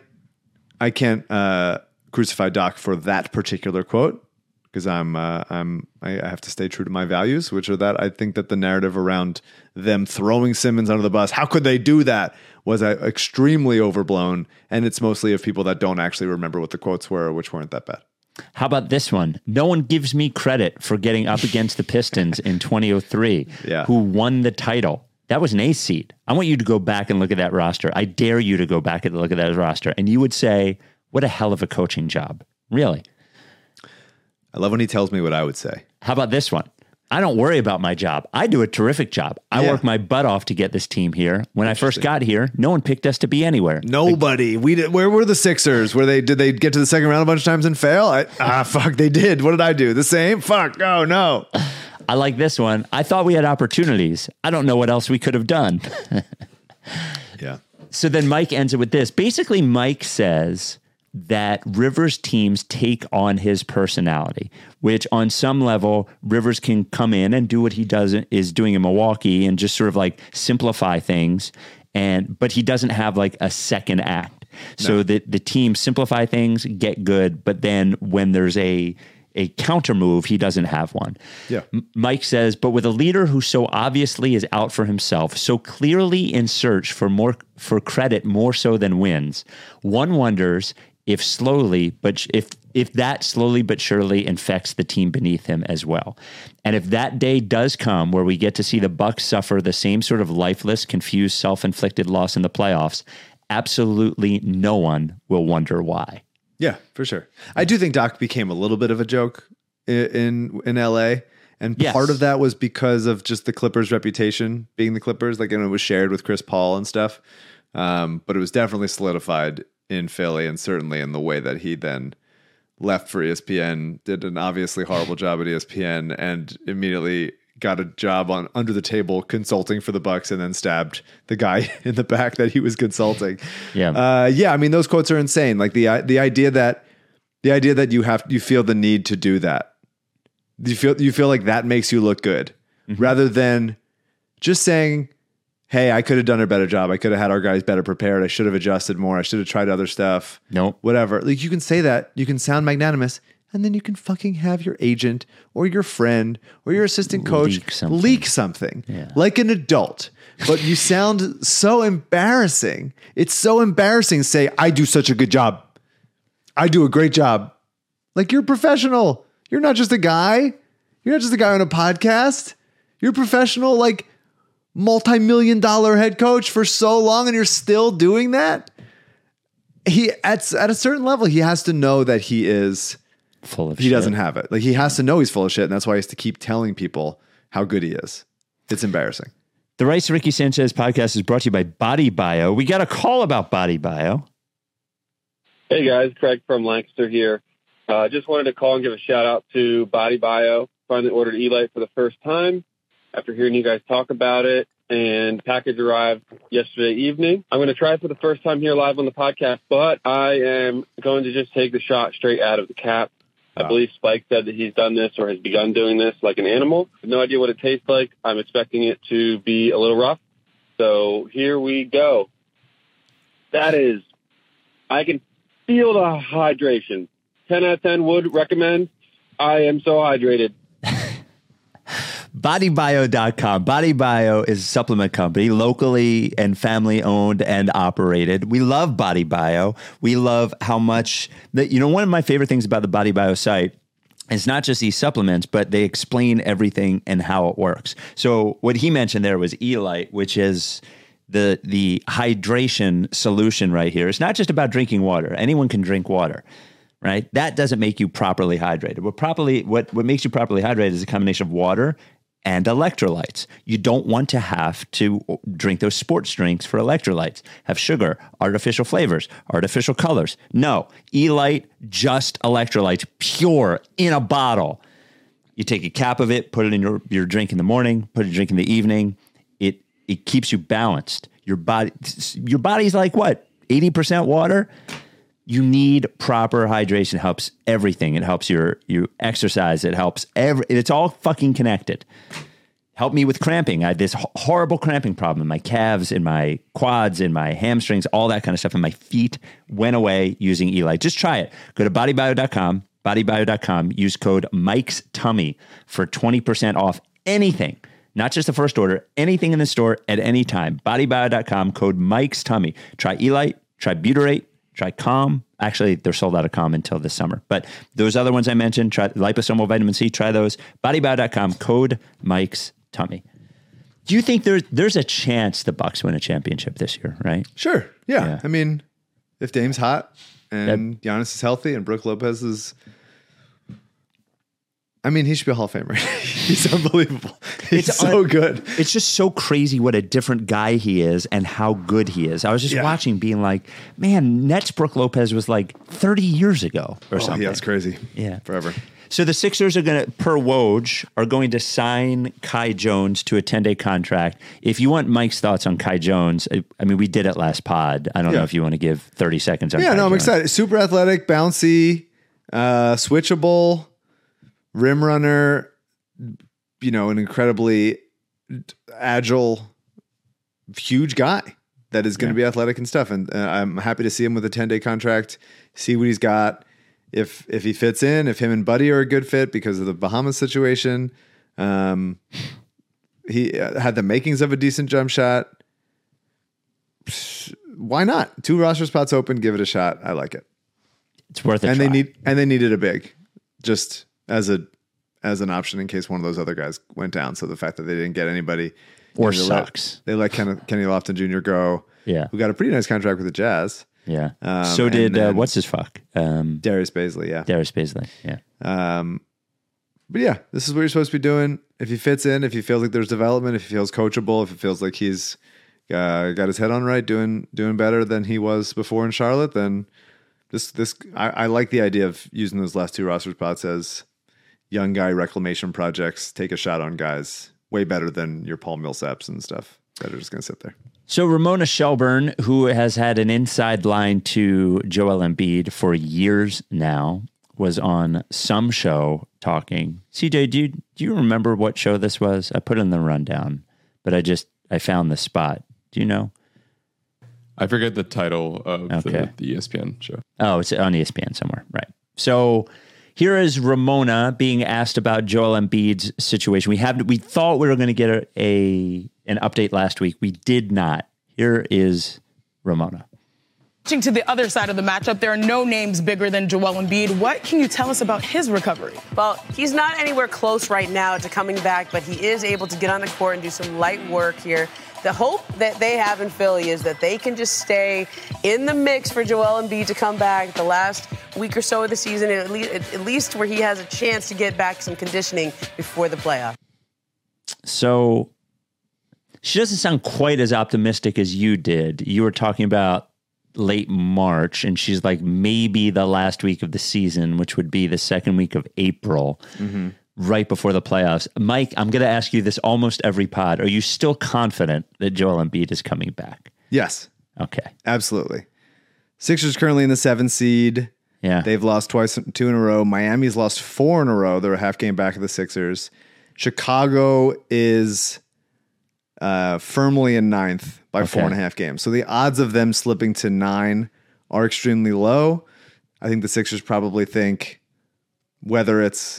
crucify Doc for that particular quote because I have to stay true to my values, which are that I think that the narrative around them throwing Simmons under the bus, how could they do that, was extremely overblown. And it's mostly of people that don't actually remember what the quotes were, which weren't that bad. How about this one? "No one gives me credit for getting up against the Pistons in 2003, who won the title. That was an ace seed. I want you to go back and look at that roster. I dare you to go back and look at that roster. And you would say, what a hell of a coaching job. Really. I love when he tells me what I would say. How about this one? "I don't worry about my job. I do a terrific job. I work my butt off to get this team here. When I first got here, no one picked us to be anywhere." Nobody. Where were the Sixers? Did they get to the second round a bunch of times and fail? Fuck, they did. What did I do? The same? Fuck. Oh, no. I like this one. "I thought we had opportunities. I don't know what else we could have done." Yeah. So then Mike ends it with this. Basically, Mike says that Rivers teams take on his personality, which on some level, Rivers can come in and do what he is doing in Milwaukee and just sort of like simplify things. But he doesn't have like a second act. No. So the team simplify things, get good. But then when there's a counter move, he doesn't have one. Yeah. Mike says, "But with a leader who so obviously is out for himself, so clearly in search for credit more so than wins, one wonders if that slowly but surely infects the team beneath him as well. And if that day does come where we get to see the Bucks suffer the same sort of lifeless, confused, self-inflicted loss in the playoffs, absolutely no one will wonder why." Yeah, for sure. I do think Doc became a little bit of a joke in LA. And part of that was because of just the Clippers' reputation being the Clippers. Like, and it was shared with Chris Paul and stuff. But it was definitely solidified in Philly, and certainly in the way that he then left for ESPN, did an obviously horrible job at ESPN, and immediately got a job on under the table consulting for the Bucks, and then stabbed the guy in the back that he was consulting. Yeah. Yeah. I mean, those quotes are insane. Like the idea that you feel the need to do that. You feel like that makes you look good, rather than just saying, hey, I could have done a better job. I could have had our guys better prepared. I should have adjusted more. I should have tried other stuff. Nope. Whatever. Like, you can say that. You can sound magnanimous, and then you can fucking have your agent or your friend or your assistant coach leak something Yeah. like an adult. But you sound so embarrassing. It's so embarrassing to say, I do such a good job. I do a great job. Like, you're a professional. You're not just a guy. You're not just a guy on a podcast. You're a professional, like, multi-million-dollar head coach for so long, and you're still doing that. He at a certain level, he has to know that he is Full of he shit. doesn't have it. Like, he has to know he's full of shit, and that's why he has to keep telling people how good he is. It's embarrassing. The Rice Ricky Sanchez podcast is brought to you by Body Bio. We got a call about Body Bio. Hey guys, Craig from Lancaster here. Just wanted to call and give a shout out to Body Bio. Finally ordered Eli for the first time after hearing you guys talk about it, and package arrived yesterday evening. I'm going to try it for the first time here live on the podcast, but I am going to just take the shot straight out of the cap. I believe Spike said that he's done this or has begun doing this like an animal. I have no idea what it tastes like. I'm expecting it to be a little rough. So here we go. That is, I can feel the hydration. 10 out of 10 would recommend. I am so hydrated. BodyBio.com. Body Bio is a supplement company, locally and family owned and operated. We love Body Bio. We love how much that, one of my favorite things about the Body Bio site is not just these supplements, but they explain everything and how it works. So what he mentioned there was Eli, which is the hydration solution right here. It's not just about drinking water. Anyone can drink water. Right? That doesn't make you properly hydrated. What makes you properly hydrated is a combination of water and electrolytes. You don't want to have to drink those sports drinks for electrolytes. Have sugar, artificial flavors, artificial colors. No, Elite, just electrolytes, pure, in a bottle. You take a cap of it, put it in your drink in the morning, put it in your drink in the evening. It keeps you balanced. Your body's like what? 80% water? You need proper hydration. It helps everything. It helps you exercise. It helps it's all fucking connected. Help me with cramping. I had this horrible cramping problem in my calves, in my quads, in my hamstrings, all that kind of stuff. And my feet went away using Eli. Just try it. Go to bodybio.com, bodybio.com. Use code Mike's Tummy for 20% off anything. Not just the first order, anything in the store at any time. Bodybio.com, code Mike's Tummy. Try Eli, try Butyrate, try Calm. Actually, they're sold out of Calm until this summer. But those other ones I mentioned, try liposomal vitamin C, try those. Bodybio.com, code Mike's Tummy. Do you think there's a chance the Bucks win a championship this year, right? Sure. Yeah. Yeah. I mean, if Dame's hot and Giannis is healthy and Brook Lopez is... I mean, he should be a Hall of Famer. He's unbelievable. He's so good. It's just so crazy what a different guy he is and how good he is. I was just watching being like, man, Nets Brook Lopez was like 30 years ago or something. Yeah, it's crazy. Yeah. Forever. So the Sixers are going to, per Woj, are going to sign Kai Jones to a 10-day contract. If you want Mike's thoughts on Kai Jones, I mean, we did it last pod. I don't know if you want to give 30 seconds on Kai I'm Jones. excited. Super athletic, bouncy, switchable, rim runner, an incredibly agile, huge guy that is going to be athletic and stuff. And I'm happy to see him with a 10-day contract, see what he's got. If he fits in, if him and Buddy are a good fit because of the Bahamas situation, he had the makings of a decent jump shot. Why not? 2 roster spots open, give it a shot. I like it. It's worth it. And they needed a big, just as an option in case one of those other guys went down. So the fact that they didn't get anybody or sucks. They let Kenny Lofton Jr. go. Yeah, who got a pretty nice contract with the Jazz. Yeah. So did what's his fuck? Darius Baisley. Yeah. Darius Baisley. Yeah. But yeah, this is what you're supposed to be doing. If he fits in, if he feels like there's development, if he feels coachable, if it feels like he's got his head on right, doing better than he was before in Charlotte, then I like the idea of using those last 2 roster spots as young guy reclamation projects. Take a shot on guys way better than your Paul Millsaps and stuff that are just going to sit there. So Ramona Shelburne, who has had an inside line to Joel Embiid for years now, was on some show talking. CJ, do you remember what show this was? I put it in the rundown, but I found the spot. Do you know? I forget the title of the ESPN show. Oh, it's on ESPN somewhere. Right. So here is Ramona being asked about Joel Embiid's situation. We thought we were going to get an update last week. We did not. Here is Ramona. Switching to the other side of the matchup, there are no names bigger than Joel Embiid. What can you tell us about his recovery? Well, he's not anywhere close right now to coming back, but he is able to get on the court and do some light work here. The hope that they have in Philly is that they can just stay in the mix for Joel Embiid to come back the last week or so of the season, at least where he has a chance to get back some conditioning before the playoffs. So she doesn't sound quite as optimistic as you did. You were talking about late March, and she's like maybe the last week of the season, which would be the second week of April. Mm-hmm. Right before the playoffs. Mike, I'm going to ask you this almost every pod. Are you still confident that Joel Embiid is coming back? Yes. Okay. Absolutely. Sixers currently in the 7th seed. Yeah. They've lost 2 in a row. Miami's lost 4 in a row. They're a half game back of the Sixers. Chicago is firmly in 9th by 4.5 games. So the odds of them slipping to 9 are extremely low. I think the Sixers probably think whether it's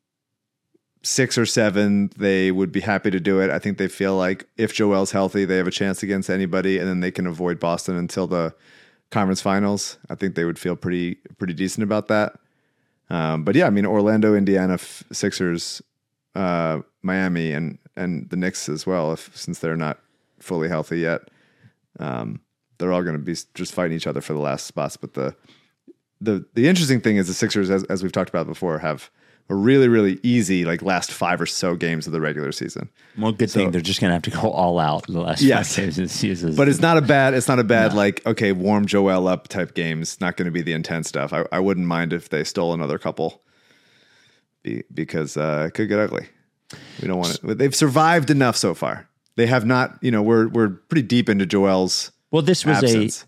6 or 7, they would be happy to do it. I think they feel like if Joel's healthy, they have a chance against anybody, and then they can avoid Boston until the conference finals. I think they would feel pretty decent about that. But yeah, I mean, Orlando, Indiana, Sixers, Miami, and the Knicks as well, since they're not fully healthy yet. They're all going to be just fighting each other for the last spots. But the interesting thing is the Sixers, as we've talked about before, have a really, really easy last 5 or so games of the regular season. Well, good thing they're just going to have to go all out in the last 5 games of the season. But it's not a bad warm Joel up type game. It's not going to be the intense stuff. I wouldn't mind if they stole another couple because it could get ugly. We don't want it. They've survived enough so far. They have not, we're pretty deep into Joel's absence.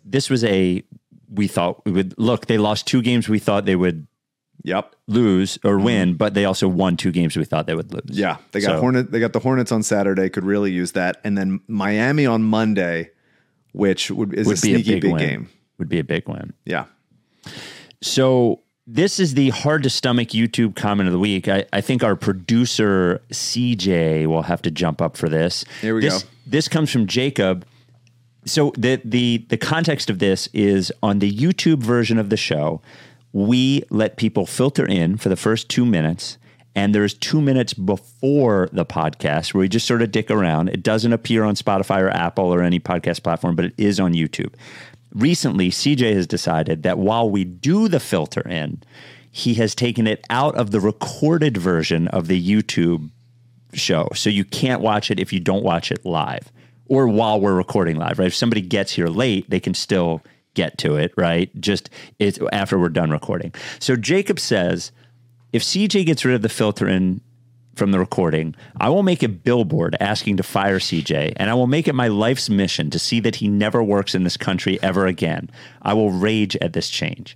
We thought we would look, they lost 2 games we thought they would lose or win, but they also won 2 games we thought they would lose. Yeah, they got They got the Hornets on Saturday. Could really use that, and then Miami on Monday, which would be a sneaky big game. Would be a big win. Yeah. So this is the hard to stomach YouTube comment of the week. I think our producer CJ will have to jump up for this. Here we go. This comes from Jacob. So the context of this is on the YouTube version of the show. We let people filter in for the first 2 minutes, and there's 2 minutes before the podcast where we just sort of dick around. It doesn't appear on Spotify or Apple or any podcast platform, but it is on YouTube. Recently, CJ has decided that while we do the filter in, he has taken it out of the recorded version of the YouTube show. So you can't watch it if you don't watch it live or while we're recording live, right? If somebody gets here late, they can still get to it, right? Just it's after we're done recording. So Jacob says, if CJ gets rid of the filter in from the recording, I will make a billboard asking to fire CJ, and I will make it my life's mission to see that he never works in this country ever again. I will rage at this change.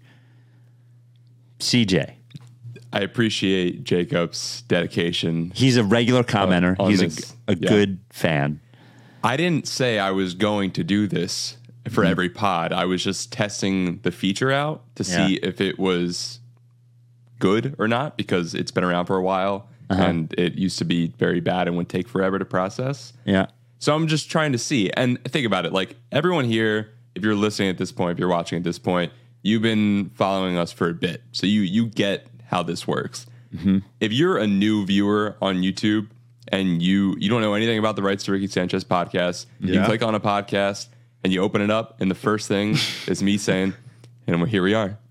CJ. I appreciate Jacob's dedication. He's a regular commenter. He's a good fan. I didn't say I was going to do this for every pod. I was just testing the feature out to see if it was good or not, because it's been around for a while and it used to be very bad and would take forever to process. Yeah. So I'm just trying to see. And think about it. Like, everyone here, if you're listening at this point, if you're watching at this point, you've been following us for a bit. So you get how this works. Mm-hmm. If you're a new viewer on YouTube and you don't know anything about the Rights to Ricky Sanchez podcast, you click on a podcast and you open it up, and the first thing is me saying, and here we are.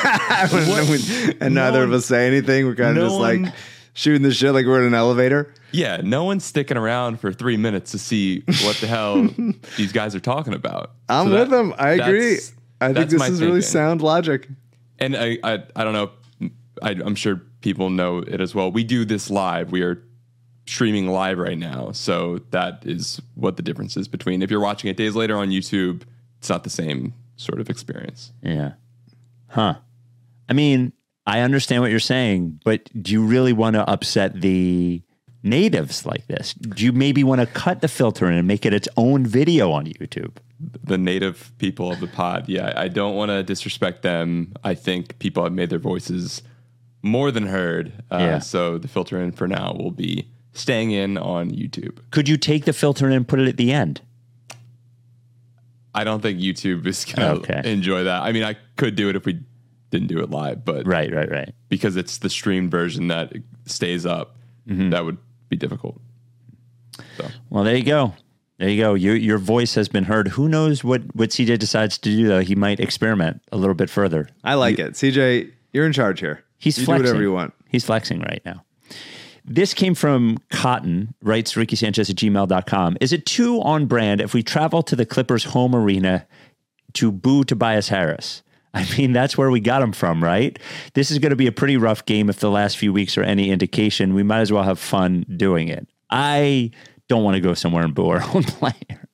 And neither of us say anything. We're kind of just like shooting the shit like we're in an elevator. Yeah, no one's sticking around for 3 minutes to see what the hell these guys are talking about. I'm with them. I agree. I think this is really sound logic. And I don't know. I'm sure people know it as well. We do this live. We are streaming live right now. So that is what the difference is between if you're watching it days later on YouTube, it's not the same sort of experience. Yeah. Huh. I mean, I understand what you're saying, but do you really want to upset the natives like this? Do you maybe want to cut the filter in and make it its own video on YouTube? The native people of the pod. Yeah, I don't want to disrespect them. I think people have made their voices more than heard. So the filter in for now will be staying in on YouTube. Could you take the filter in and put it at the end? I don't think YouTube is going to enjoy that. I mean, I could do it if we didn't do it live, but right. Because it's the streamed version that stays up, that would be difficult. So. Well, there you go. There you go. Your voice has been heard. Who knows what CJ decides to do, though? He might experiment a little bit further. I like it. CJ, you're in charge here. He's you flexing. Do whatever you want. He's flexing right now. This came from Cotton, writes Ricky Sanchez at gmail.com. Is it too on brand if we travel to the Clippers' home arena to boo Tobias Harris? I mean, that's where we got him from, right? This is going to be a pretty rough game if the last few weeks are any indication. We might as well have fun doing it. I don't want to go somewhere and boo our own player.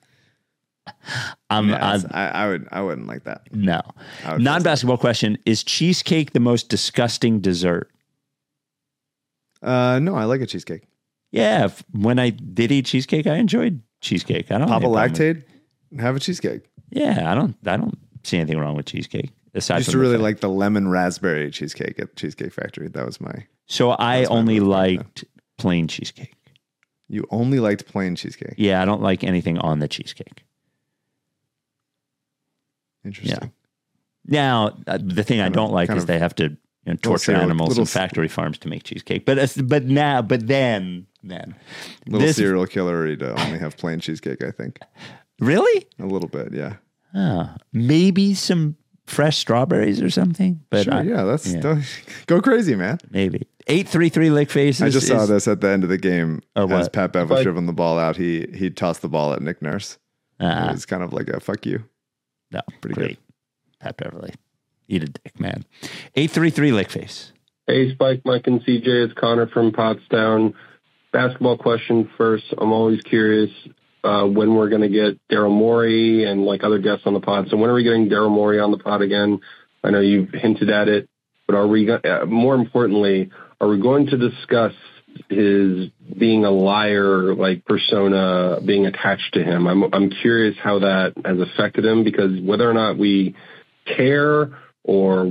I wouldn't like that. No. Non-basketball question. Is cheesecake the most disgusting dessert? No, I like a cheesecake. Yeah. When I did eat cheesecake, I enjoyed cheesecake. I don't pop a Lactaid, have a cheesecake. Yeah, I don't see anything wrong with cheesecake. I used to really like the lemon raspberry cheesecake at Cheesecake Factory. That was my. So I only liked plain cheesecake. You only liked plain cheesecake? Yeah, I don't like anything on the cheesecake. Interesting. Yeah. Now, the thing I don't like is they have to torture animals in factory farms to make cheesecake. But then. Little serial killery to only have plain cheesecake, I think. Really? A little bit, yeah. Maybe some fresh strawberries or something. But sure, go crazy, man. Maybe. 833 lick faces. I just saw this at the end of the game. What? As Pat Bev was dribbling the ball out, he tossed the ball at Nick Nurse. It was kind of like a fuck you. No, pretty great. good. Pat Beverly. Eat a dick, man. 833 lick face. Hey, Spike, Mike, and CJ. It's Connor from Pottstown. Basketball question first. I'm always curious when we're going to get Daryl Morey and like other guests on the pod. So when are we getting Daryl Morey on the pod again? I know you've hinted at it, but are we, more importantly, are we going to discuss his being a liar, like persona being attached to him? I'm curious how that has affected him, because whether or not we care or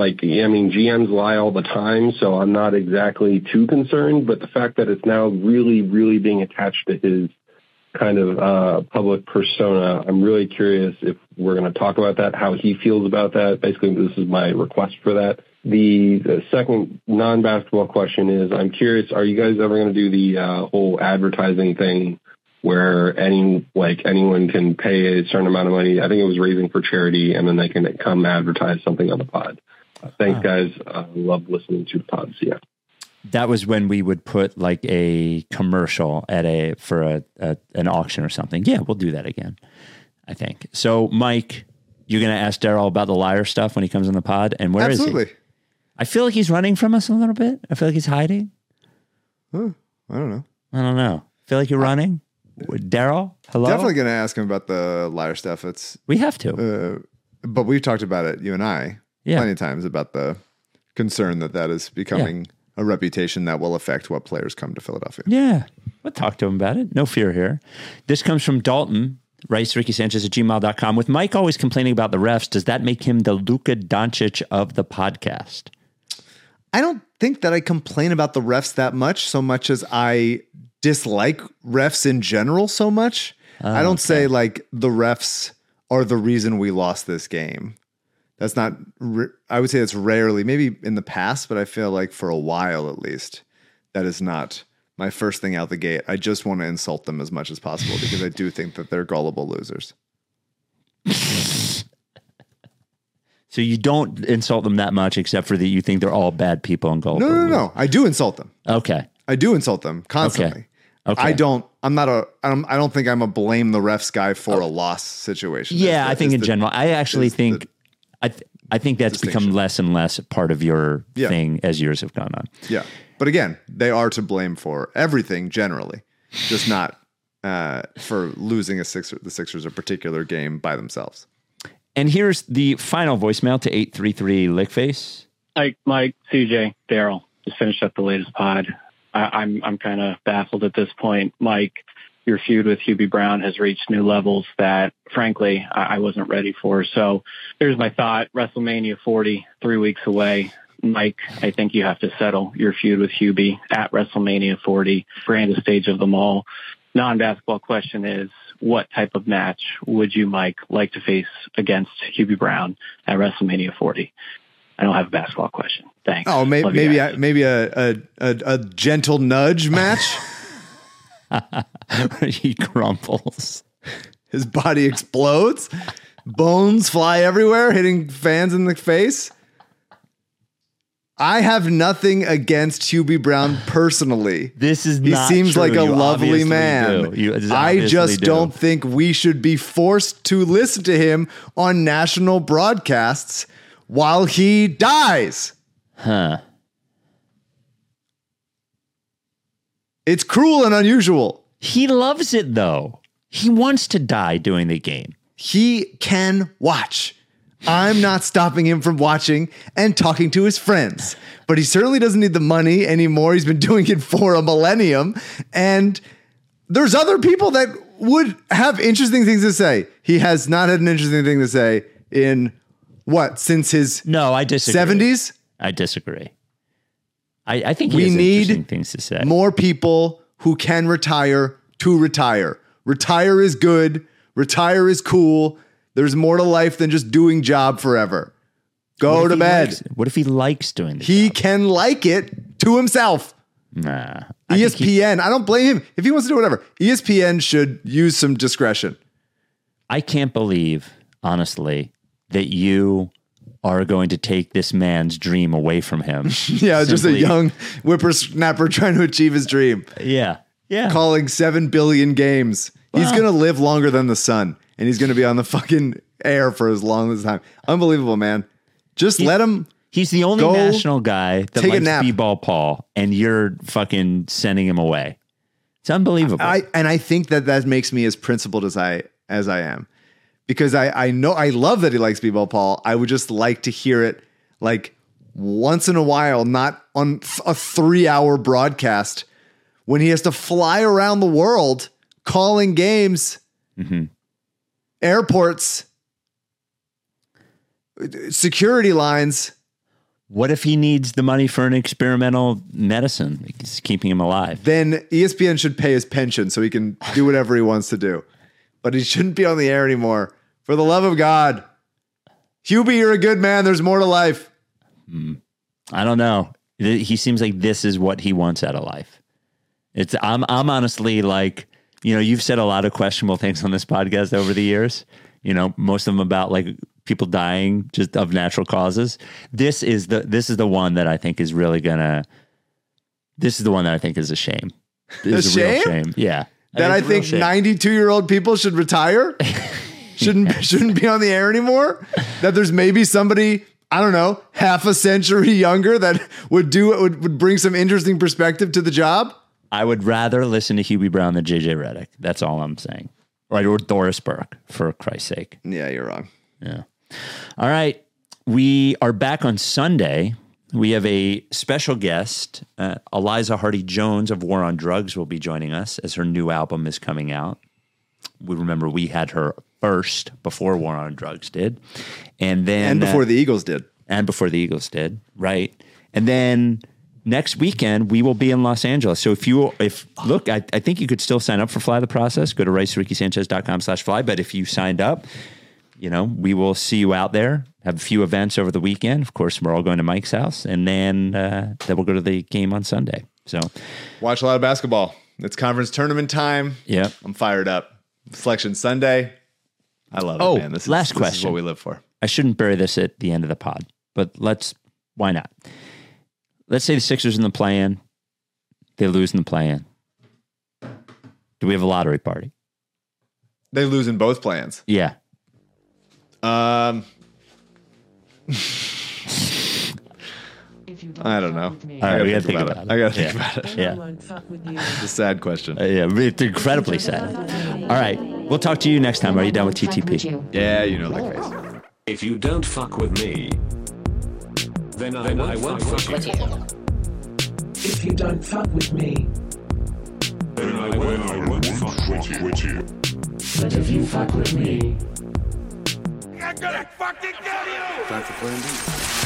GMs lie all the time, so I'm not exactly too concerned, but the fact that it's now really, really being attached to his kind of public persona, I'm really curious if we're going to talk about that, how he feels about that. Basically, this is my request for that. The second non-basketball question is, I'm curious, are you guys ever going to do the whole advertising thing where anyone can pay a certain amount of money? I think it was raising for charity, and then they can come advertise something on the pod. Thanks, guys. Love listening to the pod. See ya. That was when we would put like a commercial for an auction or something. Yeah, we'll do that again, I think. So, Mike, you're going to ask Daryl about the liar stuff when he comes on the pod, and where is he? I feel like he's running from us a little bit. I feel like he's hiding. I don't know. I feel like you're running. Daryl, hello? Definitely going to ask him about the liar stuff. We have to. But we've talked about it, you and I, plenty of times, about the concern that is becoming a reputation that will affect what players come to Philadelphia. Yeah. We'll talk to him about it. No fear here. This comes from Dalton. Writes Ricky Sanchez at gmail.com. With Mike always complaining about the refs, does that make him the Luka Doncic of the podcast? I don't think that I complain about the refs that much, so much as I dislike refs in general so much. I don't say like the refs are the reason we lost this game. That's not, I would say that's rarely, maybe in the past, but I feel like for a while at least, that is not my first thing out the gate. I just want to insult them as much as possible because I do think that they're gullible losers. So you don't insult them that much, except for that you think they're all bad people and gullible. No. I do insult them. Okay. I do insult them constantly. Okay. I don't think I'm a blame the refs guy for a loss situation. Yeah, I think in general, I actually think I think that's become less and less part of your thing as years have gone on. Yeah. But again, they are to blame for everything generally, just not for losing the Sixers a particular game by themselves. And here's the final voicemail to 833 Lickface. Mike, CJ, Daryl, just finished up the latest pod. I'm kind of baffled at this point. Mike, your feud with Hubie Brown has reached new levels that, frankly, I wasn't ready for. So here's my thought. WrestleMania 40, 3 weeks away. Mike, I think you have to settle your feud with Hubie at WrestleMania 40, grandest stage of them all. Non-basketball question is, what type of match would you, Mike, like to face against Hubie Brown at WrestleMania 40? I don't have a basketball question. Thanks. Oh, maybe a gentle nudge match. He crumbles. His body explodes. Bones fly everywhere, hitting fans in the face. I have nothing against Hubie Brown personally. This is he not seems true. like a You lovely obviously man. do. I just don't think we should be forced to listen to him on national broadcasts while he dies. Huh. It's cruel and unusual. He loves it, though. He wants to die doing the game. He can watch. I'm not stopping him from watching and talking to his friends, but he certainly doesn't need the money anymore. He's been doing it for a millennium, and there's other people that would have interesting things to say. He has not had an interesting thing to say in since his I disagree. 70s? I disagree. I think we has need interesting things to say. More people who can retire to retire. Retire is good. Retire is cool. There's more to life than just doing job forever. Go to bed. What if he likes doing the He job? can like it to himself. Nah. ESPN, I don't blame him. If he wants to do whatever, ESPN should use some discretion. I can't believe, honestly, that you are going to take this man's dream away from him. Yeah, just a young whippersnapper trying to achieve his dream. Yeah. Yeah. Calling 7 billion games. He's going to live longer than the sun, and he's going to be on the fucking air for as long as time. Unbelievable, man. Just let him. He's the only national guy that take a likes nap. B-ball Paul, and you're fucking sending him away. It's unbelievable. I think that makes me as principled as I am, because I know I love that he likes B-ball Paul. I would just like to hear it like once in a while, not on a 3-hour broadcast when he has to fly around the world calling games, airports, security lines. What if he needs the money for an experimental medicine? It's keeping him alive. Then ESPN should pay his pension so he can do whatever he wants to do. But he shouldn't be on the air anymore. For the love of God. Hubie, you're a good man. There's more to life. I don't know. He seems like this is what he wants out of life. I'm honestly like, you've said a lot of questionable things on this podcast over the years. Most of them about like people dying just of natural causes. This is the one that I think is really this is the one that I think is a shame. A shame? Real shame. Yeah. That I think 92-year-old people should retire? shouldn't be on the air anymore? That there's maybe somebody, I don't know, half a century younger that would bring some interesting perspective to the job? I would rather listen to Hubie Brown than JJ Redick. That's all I'm saying. Right, or Doris Burke, for Christ's sake. Yeah, you're wrong. Yeah. All right. We are back on Sunday. We have a special guest. Eliza Hardy-Jones of War on Drugs will be joining us as her new album is coming out. We remember we had her first before War on Drugs did. And before the Eagles did. And before the Eagles did, right. And then next weekend, we will be in Los Angeles. So I think you could still sign up for Fly the Process. Go to RiceRickySanchez.com/fly. But if you signed up, we will see you out there. Have a few events over the weekend. Of course, we're all going to Mike's house. And then we'll go to the game on Sunday. So watch a lot of basketball. It's conference tournament time. Yeah. I'm fired up. Selection Sunday. I love it, man. This question. is what we live for. I shouldn't bury this at the end of the pod, but why not? Let's say the Sixers in the play-in. They lose in the play-in. Do we have a lottery party? They lose in both plans. Yeah. I don't know. All right, we gotta think about it. I gotta think about it. Yeah. It's a sad question. Yeah, it's incredibly sad. All right, we'll talk to you next time. Are you done with TTP? Yeah, you know that face. If you don't fuck with me, then I won't fuck with you. If you don't fuck with me, Then I won't fuck with you. but if you fuck with me, I'm gonna fucking kill you! Time for plan B.